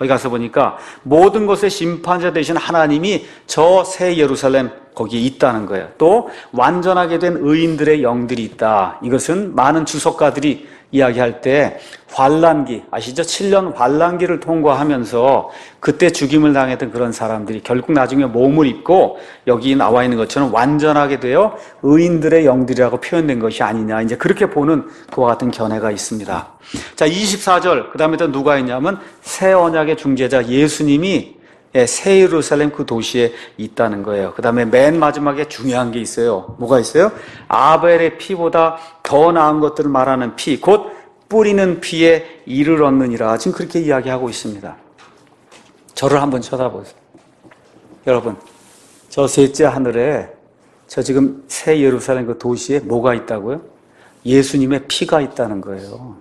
거기 가서 보니까 모든 것의 심판자 되신 하나님이 저 새 예루살렘 거기에 있다는 거예요. 또 완전하게 된 의인들의 영들이 있다. 이것은 많은 주석가들이 이야기할 때 환란기, 아시죠? 칠 년 환란기를 통과하면서 그때 죽임을 당했던 그런 사람들이 결국 나중에 몸을 입고 여기 나와 있는 것처럼 완전하게 되어 의인들의 영들이라고 표현된 것이 아니냐, 이제 그렇게 보는 그와 같은 견해가 있습니다. 자, 이십사 절, 그 다음에 또 누가 있냐면 새 언약의 중재자 예수님이 새 예루살렘 그 도시에 있다는 거예요. 그 다음에 맨 마지막에 중요한 게 있어요. 뭐가 있어요? 아벨의 피보다 더 나은 것들을 말하는 피, 곧 뿌리는 피에 이를 얻느니라. 지금 그렇게 이야기하고 있습니다. 저를 한번 쳐다보세요. 여러분, 저 셋째 하늘에 저 지금 새 예루살렘 그 도시에 뭐가 있다고요? 예수님의 피가 있다는 거예요.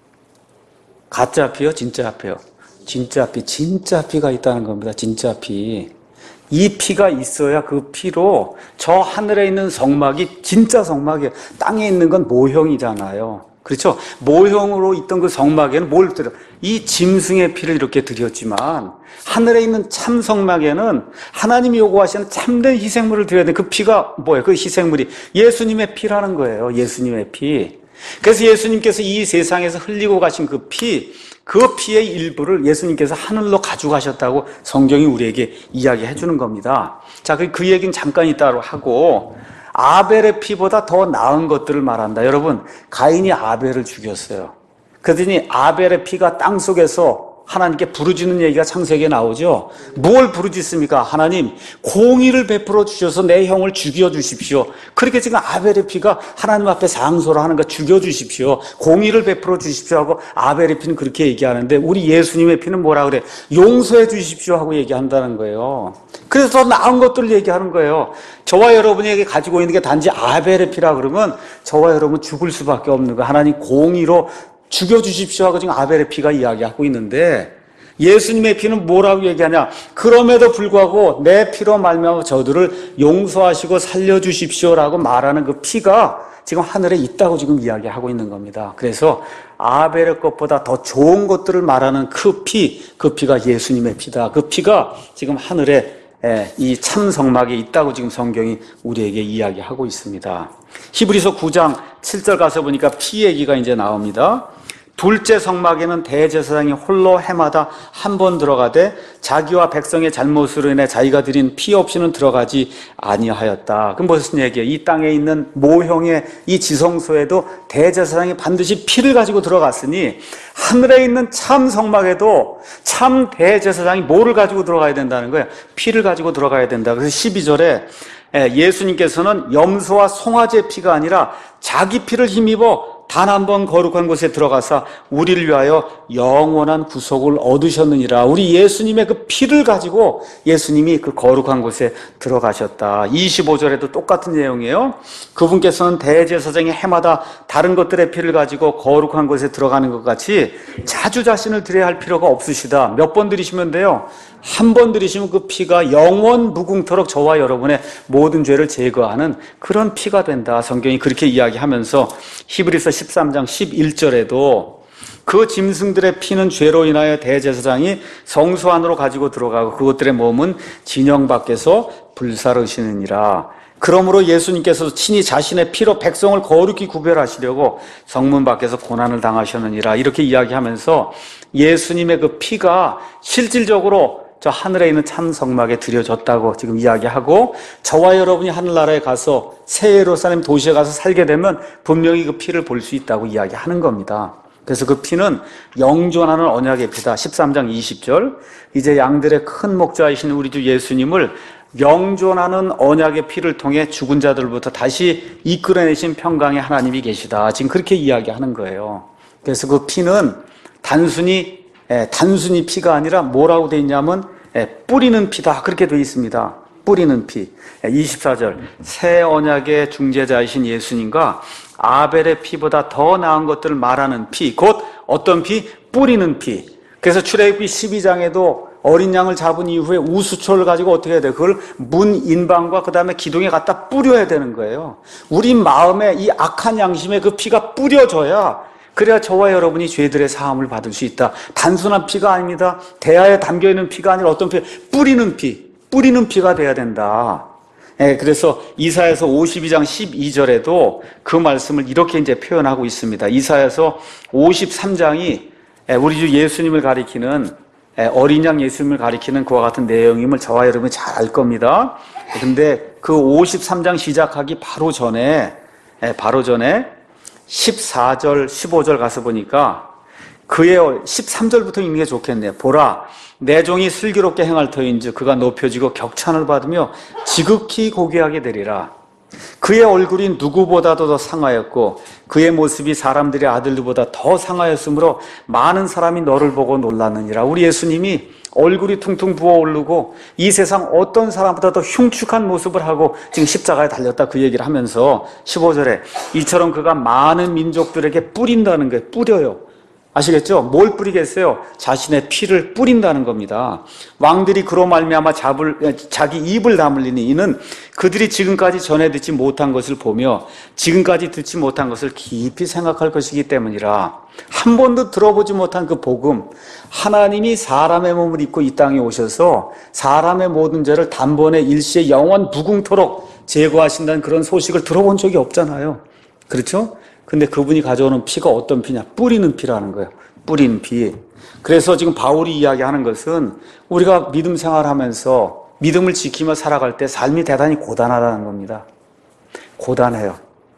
가짜 피요? 진짜 피요? 진짜 피, 진짜 피가 있다는 겁니다. 진짜 피. 이 피가 있어야 그 피로 저 하늘에 있는 성막이 진짜 성막이에요. 땅에 있는 건 모형이잖아요. 그렇죠? 모형으로 있던 그 성막에는 뭘 드려? 이 짐승의 피를 이렇게 드렸지만 하늘에 있는 참 성막에는 하나님이 요구하시는 참된 희생물을 드려야 돼. 그 피가 뭐예요? 그 희생물이 예수님의 피라는 거예요. 예수님의 피. 그래서 예수님께서 이 세상에서 흘리고 가신 그 피, 그 피의 일부를 예수님께서 하늘로 가져가셨다고 성경이 우리에게 이야기해 주는 겁니다. 자, 그, 그 얘기는 잠깐 이따로 하고, 아벨의 피보다 더 나은 것들을 말한다. 여러분, 가인이 아벨을 죽였어요. 그러더니 아벨의 피가 땅 속에서 하나님께 부르짖는 얘기가 창세기에 나오죠. 뭘 부르짖습니까? 하나님, 공의를 베풀어 주셔서 내 형을 죽여 주십시오. 그렇게 지금 아벨의 피가 하나님 앞에 상소를 하는 거, 죽여 주십시오. 공의를 베풀어 주십시오 하고 아벨의 피는 그렇게 얘기하는데 우리 예수님의 피는 뭐라 그래? 용서해 주십시오 하고 얘기한다는 거예요. 그래서 더 나은 것들을 얘기하는 거예요. 저와 여러분에게 가지고 있는 게 단지 아벨의 피라 그러면 저와 여러분 죽을 수밖에 없는 거. 하나님 공의로 죽여주십시오 하고 지금 아벨의 피가 이야기하고 있는데 예수님의 피는 뭐라고 얘기하냐? 그럼에도 불구하고 내 피로 말미암아 저들을 용서하시고 살려주십시오라고 말하는 그 피가 지금 하늘에 있다고 지금 이야기하고 있는 겁니다. 그래서 아벨의 것보다 더 좋은 것들을 말하는 그 피, 그 피가 예수님의 피다. 그 피가 지금 하늘에 이 참 성막에 있다고 지금 성경이 우리에게 이야기하고 있습니다. 히브리서 구 장 칠 절 가서 보니까 피 얘기가 이제 나옵니다. 둘째 성막에는 대제사장이 홀로 해마다 한 번 들어가되 자기와 백성의 잘못으로 인해 자기가 드린 피 없이는 들어가지 아니하였다. 그럼 무슨 얘기예요? 이 땅에 있는 모형의 이 지성소에도 대제사장이 반드시 피를 가지고 들어갔으니 하늘에 있는 참 성막에도 참 대제사장이 뭐를 가지고 들어가야 된다는 거예요? 피를 가지고 들어가야 된다. 그래서 십이 절에 예수님께서는 염소와 송아지의 피가 아니라 자기 피를 힘입어 단 한 번 거룩한 곳에 들어가서 우리를 위하여 영원한 구속을 얻으셨느니라. 우리 예수님의 그 피를 가지고 예수님이 그 거룩한 곳에 들어가셨다. 이십오 절에도 똑같은 내용이에요. 그분께서는 대제사장이 해마다 다른 것들의 피를 가지고 거룩한 곳에 들어가는 것 같이 자주 자신을 드려야 할 필요가 없으시다. 몇 번 드리시면 돼요? 한 번 들이시면 그 피가 영원 무궁토록 저와 여러분의 모든 죄를 제거하는 그런 피가 된다. 성경이 그렇게 이야기하면서 히브리서 십삼 장 십일 절에도 그 짐승들의 피는 죄로 인하여 대제사장이 성소 안으로 가지고 들어가고 그것들의 몸은 진영 밖에서 불사르시느니라. 그러므로 예수님께서 친히 자신의 피로 백성을 거룩히 구별하시려고 성문 밖에서 고난을 당하셨느니라. 이렇게 이야기하면서 예수님의 그 피가 실질적으로 저 하늘에 있는 참 성막에 드려졌다고 지금 이야기하고 저와 여러분이 하늘나라에 가서 새 예루살렘 도시에 가서 살게 되면 분명히 그 피를 볼 수 있다고 이야기하는 겁니다. 그래서 그 피는 영존하는 언약의 피다. 십삼 장 이십 절 이제 양들의 큰 목자이신 우리 주 예수님을 영존하는 언약의 피를 통해 죽은 자들부터 다시 이끌어내신 평강의 하나님이 계시다. 지금 그렇게 이야기하는 거예요. 그래서 그 피는 단순히 예, 단순히 피가 아니라 뭐라고 되어 있냐면 예, 뿌리는 피다. 그렇게 되어 있습니다. 뿌리는 피. 예, 이십사 절 새 언약의 중재자이신 예수님과 아벨의 피보다 더 나은 것들을 말하는 피, 곧 어떤 피? 뿌리는 피. 그래서 출애굽기 십이 장에도 어린 양을 잡은 이후에 우수초를 가지고 어떻게 해야 돼요? 그걸 문 인방과 그 다음에 기둥에 갖다 뿌려야 되는 거예요. 우리 마음에 이 악한 양심에 그 피가 뿌려져야 그래야 저와 여러분이 죄들의 사함을 받을 수 있다. 단순한 피가 아닙니다. 대야에 담겨있는 피가 아니라 어떤 피? 뿌리는 피. 뿌리는 피가 돼야 된다. 예, 그래서 이사야서 오십이 장 십이 절에도 그 말씀을 이렇게 이제 표현하고 있습니다. 이사야서 오십삼 장이 우리 주 예수님을 가리키는, 어린 양 예수님을 가리키는 그와 같은 내용임을 저와 여러분이 잘 알 겁니다. 근데 그 오십삼 장 시작하기 바로 전에, 바로 전에 십사 절, 십오 절 가서 보니까 그의, 십삼 절부터 읽는 게 좋겠네요. 보라, 내 종이 슬기롭게 행할 터인즉 그가 높여지고 격찬을 받으며 지극히 고귀하게 되리라. 그의 얼굴이 누구보다도 더 상하였고 그의 모습이 사람들의 아들들보다 더 상하였으므로 많은 사람이 너를 보고 놀랐느니라. 우리 예수님이 얼굴이 퉁퉁 부어오르고 이 세상 어떤 사람보다 더 흉측한 모습을 하고 지금 십자가에 달렸다, 그 얘기를 하면서 십오 절에 이처럼 그가 많은 민족들에게 뿌린다는 거예요. 뿌려요. 아시겠죠? 뭘 뿌리겠어요? 자신의 피를 뿌린다는 겁니다. 왕들이 그로 말미암아 잡을, 자기 입을 다물리니 이는 그들이 지금까지 전해 듣지 못한 것을 보며 지금까지 듣지 못한 것을 깊이 생각할 것이기 때문이라. 한 번도 들어보지 못한 그 복음, 하나님이 사람의 몸을 입고 이 땅에 오셔서 사람의 모든 죄를 단번에 일시에 영원 무궁토록 제거하신다는 그런 소식을 들어본 적이 없잖아요. 그렇죠? 근데 그분이 가져오는 피가 어떤 피냐? 뿌리는 피라는 거예요. 뿌리는 피. 그래서 지금 바울이 이야기하는 것은 우리가 믿음 생활하면서 믿음을 지키며 살아갈 때 삶이 대단히 고단하다는 겁니다. 고단해요.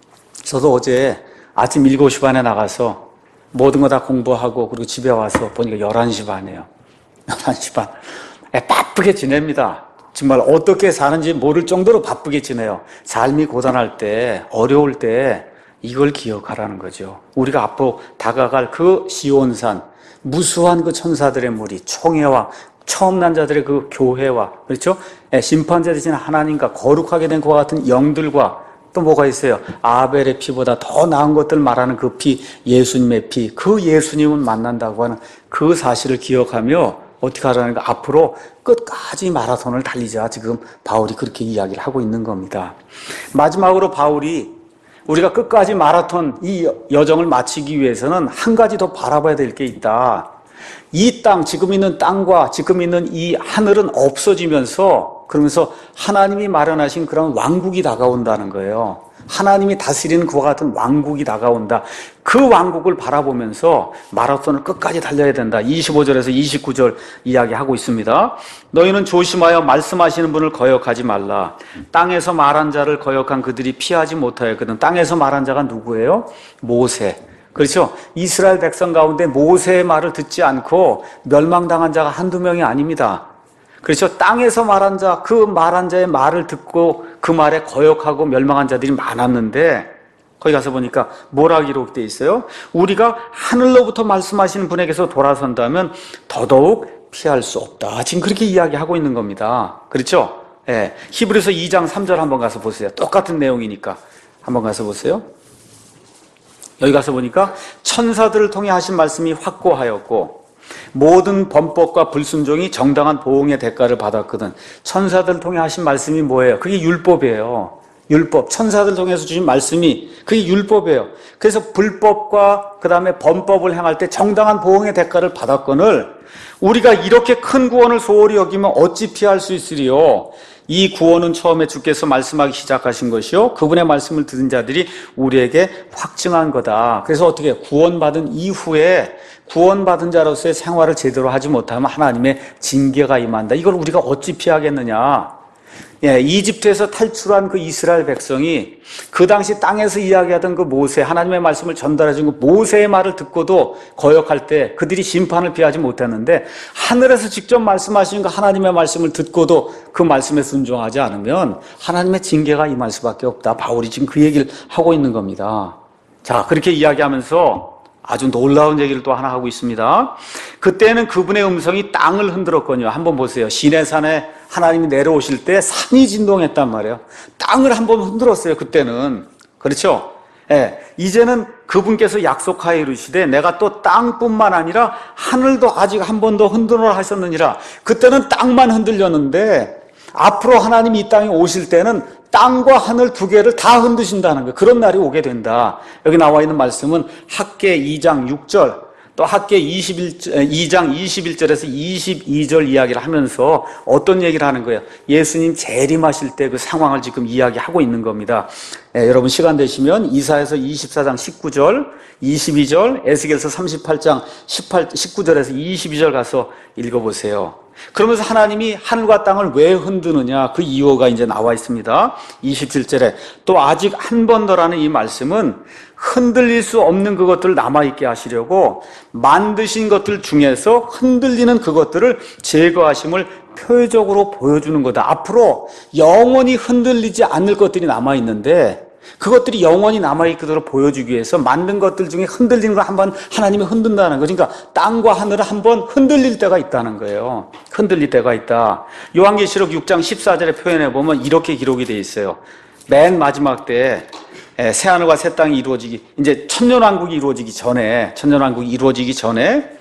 저도 어제 아침 일곱 시 반에 나가서 모든 거 다 공부하고 그리고 집에 와서 보니까 열한 시 반이에요. 열한 시 반. 바쁘게 지냅니다. 정말 어떻게 사는지 모를 정도로 바쁘게 지내요. 삶이 고단할 때, 어려울 때 이걸 기억하라는 거죠. 우리가 앞으로 다가갈 그 시온산, 무수한 그 천사들의 무리, 총회와 처음 난 자들의 그 교회와, 그렇죠? 심판자 되신 하나님과 거룩하게 된 그와 같은 영들과 또 뭐가 있어요? 아벨의 피보다 더 나은 것들 말하는 그 피, 예수님의 피, 그 예수님은 만난다고 하는 그 사실을 기억하며 어떻게 하라는가? 앞으로 끝까지 마라톤을 달리자. 지금 바울이 그렇게 이야기를 하고 있는 겁니다. 마지막으로 바울이 우리가 끝까지 마라톤 이 여정을 마치기 위해서는 한 가지 더 바라봐야 될 게 있다. 이 땅, 지금 있는 땅과 지금 있는 이 하늘은 없어지면서 그러면서 하나님이 마련하신 그런 왕국이 다가온다는 거예요. 하나님이 다스리는 그와 같은 왕국이 다가온다. 그 왕국을 바라보면서 마라톤을 끝까지 달려야 된다. 이십오 절에서 이십구 절 이야기하고 있습니다. 너희는 조심하여 말씀하시는 분을 거역하지 말라. 땅에서 말한 자를 거역한 그들이 피하지 못하였거든. 땅에서 말한 자가 누구예요? 모세. 그렇죠? 이스라엘 백성 가운데 모세의 말을 듣지 않고 멸망당한 자가 한두 명이 아닙니다. 그렇죠? 땅에서 말한 자, 그 말한 자의 말을 듣고 그 말에 거역하고 멸망한 자들이 많았는데 거기 가서 보니까 뭐라 기록되어 있어요? 우리가 하늘로부터 말씀하시는 분에게서 돌아선다면 더더욱 피할 수 없다. 지금 그렇게 이야기하고 있는 겁니다. 그렇죠? 예. 히브리서 이 장 삼 절 한번 가서 보세요. 똑같은 내용이니까 한번 가서 보세요. 여기 가서 보니까 천사들을 통해 하신 말씀이 확고하였고 모든 범법과 불순종이 정당한 보응의 대가를 받았거든. 천사들을 통해 하신 말씀이 뭐예요? 그게 율법이에요. 율법. 천사들을 통해서 주신 말씀이 그게 율법이에요. 그래서 불법과 그 다음에 범법을 행할 때 정당한 보응의 대가를 받았거늘 우리가 이렇게 큰 구원을 소홀히 여기면 어찌 피할 수 있으리요? 이 구원은 처음에 주께서 말씀하기 시작하신 것이요 그분의 말씀을 들은 자들이 우리에게 확증한 거다. 그래서 어떻게 구원받은 이후에 구원받은 자로서의 생활을 제대로 하지 못하면 하나님의 징계가 임한다. 이걸 우리가 어찌 피하겠느냐? 예, 이집트에서 탈출한 그 이스라엘 백성이 그 당시 땅에서 이야기하던 그 모세, 하나님의 말씀을 전달해 준 그 모세의 말을 듣고도 거역할 때 그들이 심판을 피하지 못했는데 하늘에서 직접 말씀하신 그 하나님의 말씀을 듣고도 그 말씀에 순종하지 않으면 하나님의 징계가 임할 수밖에 없다. 바울이 지금 그 얘기를 하고 있는 겁니다. 자, 그렇게 이야기하면서 아주 놀라운 얘기를 또 하나 하고 있습니다. 그때는 그분의 음성이 땅을 흔들었거든요. 한번 보세요. 시내산에 하나님이 내려오실 때 산이 진동했단 말이에요. 땅을 한번 흔들었어요. 그때는. 그렇죠? 예. 이제는 그분께서 약속하여 이르시되 내가 또 땅뿐만 아니라 하늘도 아직 한 번 더 흔들어 하셨느니라. 그때는 땅만 흔들렸는데 앞으로 하나님이 이 땅에 오실 때는 땅과 하늘 두 개를 다 흔드신다는 거예요. 그런 날이 오게 된다. 여기 나와 있는 말씀은 학개 이 장 육 절, 또 학개 이 장 이십일 절에서 이십이 절 이야기를 하면서 어떤 얘기를 하는 거예요? 예수님 재림하실 때 그 상황을 지금 이야기하고 있는 겁니다. 예, 여러분 시간 되시면 이사야서 이십사 장 십구 절, 이십이 절, 에스겔서 삼십팔 장 십팔, 십구 절에서 이십이 절 가서 읽어보세요. 그러면서 하나님이 하늘과 땅을 왜 흔드느냐, 그 이유가 이제 나와 있습니다. 이십칠 절에 또 아직 한 번 더라는 이 말씀은 흔들릴 수 없는 그것들을 남아있게 하시려고 만드신 것들 중에서 흔들리는 그것들을 제거하심을 표적으로 보여주는 거다. 앞으로 영원히 흔들리지 않을 것들이 남아있는데 그것들이 영원히 남아있도록 보여주기 위해서 만든 것들 중에 흔들리는 걸 한번 하나님이 흔든다는 거죠. 그러니까 땅과 하늘을 한번 흔들릴 때가 있다는 거예요. 흔들릴 때가 있다. 요한계시록 육 장 십사 절에 표현해 보면 이렇게 기록이 되어 있어요. 맨 마지막 때에 새하늘과 새 땅이 이루어지기, 이제 천년왕국이 이루어지기 전에, 천년왕국이 이루어지기 전에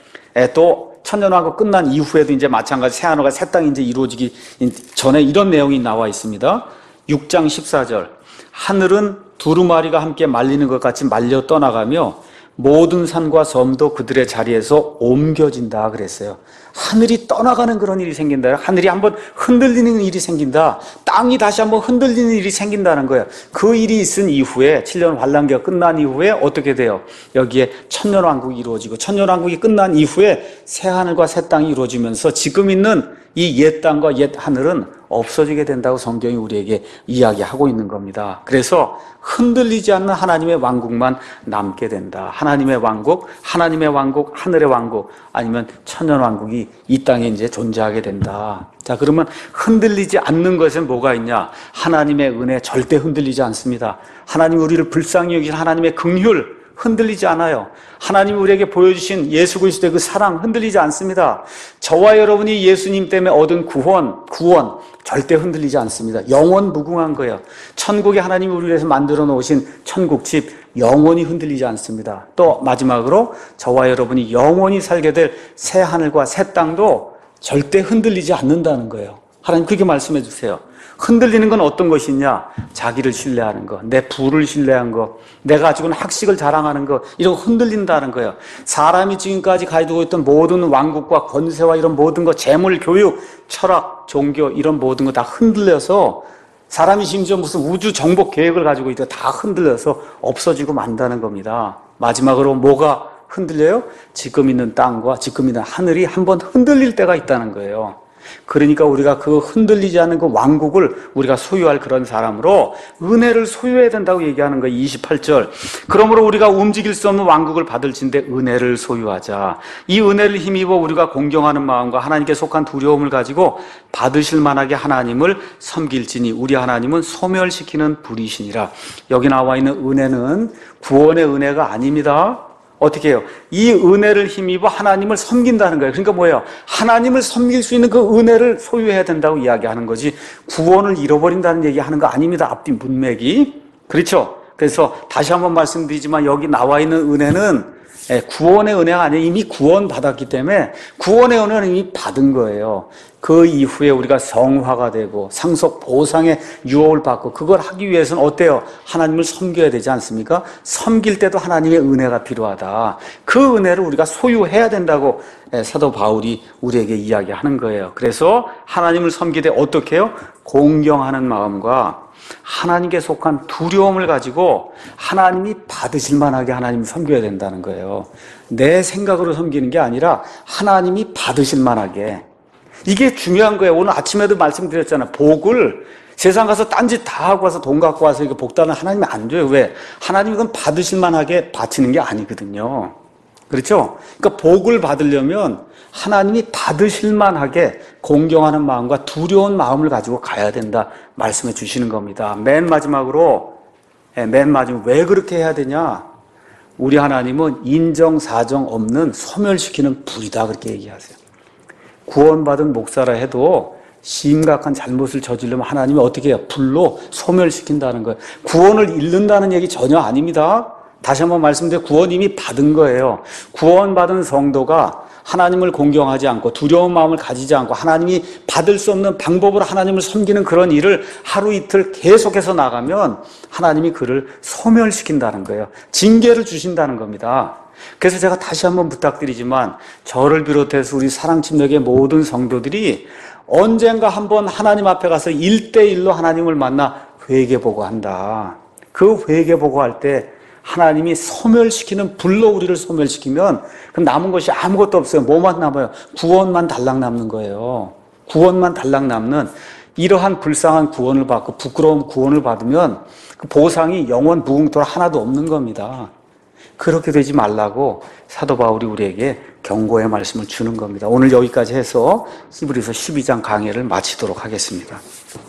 또 천년왕국 끝난 이후에도 이제 마찬가지 새하늘과 새 땅이 이제 이루어지기 전에 이런 내용이 나와 있습니다. 육 장 십사 절. 하늘은 두루마리가 함께 말리는 것 같이 말려 떠나가며 모든 산과 섬도 그들의 자리에서 옮겨진다 그랬어요. 하늘이 떠나가는 그런 일이 생긴다. 하늘이 한번 흔들리는 일이 생긴다. 땅이 다시 한번 흔들리는 일이 생긴다는 거예요. 그 일이 있은 이후에 칠 년 환란기가 끝난 이후에 어떻게 돼요? 여기에 천년왕국이 이루어지고 천년왕국이 끝난 이후에 새하늘과 새 땅이 이루어지면서 지금 있는 이 옛 땅과 옛 하늘은 없어지게 된다고 성경이 우리에게 이야기하고 있는 겁니다. 그래서 흔들리지 않는 하나님의 왕국만 남게 된다. 하나님의 왕국, 하나님의 왕국, 하늘의 왕국, 아니면 천년왕국이 이 땅에 이제 존재하게 된다. 자, 그러면 흔들리지 않는 것엔 뭐가 있냐? 하나님의 은혜 절대 흔들리지 않습니다. 하나님 우리를 불쌍히 여기신 하나님의 긍휼 흔들리지 않아요. 하나님이 우리에게 보여주신 예수 그리스도의 그 사랑 흔들리지 않습니다. 저와 여러분이 예수님 때문에 얻은 구원, 구원 절대 흔들리지 않습니다. 영원 무궁한 거예요. 천국에 하나님이 우리를 위해서 만들어 놓으신 천국집 영원히 흔들리지 않습니다. 또 마지막으로 저와 여러분이 영원히 살게 될 새 하늘과 새 땅도 절대 흔들리지 않는다는 거예요. 하나님 그렇게 말씀해 주세요. 흔들리는 건 어떤 것이냐? 자기를 신뢰하는 것, 내 부를 신뢰한 것, 내가 가지고 있는 학식을 자랑하는 것, 이런 거 흔들린다는 거예요. 사람이 지금까지 가지고 있던 모든 왕국과 권세와 이런 모든 것, 재물, 교육, 철학, 종교 이런 모든 거 다 흔들려서 사람이 심지어 무슨 우주 정복 계획을 가지고 있다 다 흔들려서 없어지고 만다는 겁니다. 마지막으로 뭐가 흔들려요? 지금 있는 땅과 지금 있는 하늘이 한번 흔들릴 때가 있다는 거예요. 그러니까 우리가 그 흔들리지 않는 그 왕국을 우리가 소유할 그런 사람으로 은혜를 소유해야 된다고 얘기하는 거예요. 이십팔 절. 그러므로 우리가 움직일 수 없는 왕국을 받을진대 은혜를 소유하자. 이 은혜를 힘입어 우리가 공경하는 마음과 하나님께 속한 두려움을 가지고 받으실 만하게 하나님을 섬길지니 우리 하나님은 소멸시키는 불이시니라. 여기 나와 있는 은혜는 구원의 은혜가 아닙니다. 어떻게 해요? 이 은혜를 힘입어 하나님을 섬긴다는 거예요. 그러니까 뭐예요? 하나님을 섬길 수 있는 그 은혜를 소유해야 된다고 이야기하는 거지 구원을 잃어버린다는 얘기하는 거 아닙니다. 앞뒤 문맥이. 그렇죠? 그래서 다시 한번 말씀드리지만 여기 나와 있는 은혜는 구원의 은혜가 아니라 이미 구원받았기 때문에 구원의 은혜는 이미 받은 거예요. 그 이후에 우리가 성화가 되고 상속 보상의 유혹을 받고 그걸 하기 위해서는 어때요? 하나님을 섬겨야 되지 않습니까? 섬길 때도 하나님의 은혜가 필요하다. 그 은혜를 우리가 소유해야 된다고 사도 바울이 우리에게 이야기하는 거예요. 그래서 하나님을 섬길 때 어떻게 해요? 공경하는 마음과 하나님께 속한 두려움을 가지고 하나님이 받으실 만하게 하나님을 섬겨야 된다는 거예요. 내 생각으로 섬기는 게 아니라 하나님이 받으실 만하게. 이게 중요한 거예요. 오늘 아침에도 말씀드렸잖아요. 복을 세상 가서 딴짓 다 하고 와서 돈 갖고 와서 이렇게 복다는 하나님이 안 줘요. 왜? 하나님이 그건 받으실 만하게 바치는 게 아니거든요. 그렇죠? 그러니까 복을 받으려면 하나님이 받으실 만하게 공경하는 마음과 두려운 마음을 가지고 가야 된다 말씀해 주시는 겁니다. 맨 마지막으로, 맨 마지막 왜 그렇게 해야 되냐? 우리 하나님은 인정사정 없는 소멸시키는 불이다 그렇게 얘기하세요. 구원받은 목사라 해도 심각한 잘못을 저지르면 하나님이 어떻게 해요? 불로 소멸시킨다는 거예요. 구원을 잃는다는 얘기 전혀 아닙니다. 다시 한번 말씀드려 구원 이미 받은 거예요. 구원받은 성도가 하나님을 공경하지 않고 두려운 마음을 가지지 않고 하나님이 받을 수 없는 방법으로 하나님을 섬기는 그런 일을 하루 이틀 계속해서 나가면 하나님이 그를 소멸시킨다는 거예요. 징계를 주신다는 겁니다. 그래서 제가 다시 한번 부탁드리지만 저를 비롯해서 우리 사랑침략의 모든 성도들이 언젠가 한번 하나님 앞에 가서 일대일로 하나님을 만나 회개보고 한다. 그 회개보고 할 때 하나님이 소멸시키는 불로 우리를 소멸시키면 그럼 남은 것이 아무것도 없어요. 뭐만 남아요? 구원만 달랑 남는 거예요. 구원만 달랑 남는 이러한 불쌍한 구원을 받고 부끄러운 구원을 받으면 그 보상이 영원 무궁토록 하나도 없는 겁니다. 그렇게 되지 말라고 사도 바울이 우리에게 경고의 말씀을 주는 겁니다. 오늘 여기까지 해서 히브리서 십이 장 강해를 마치도록 하겠습니다.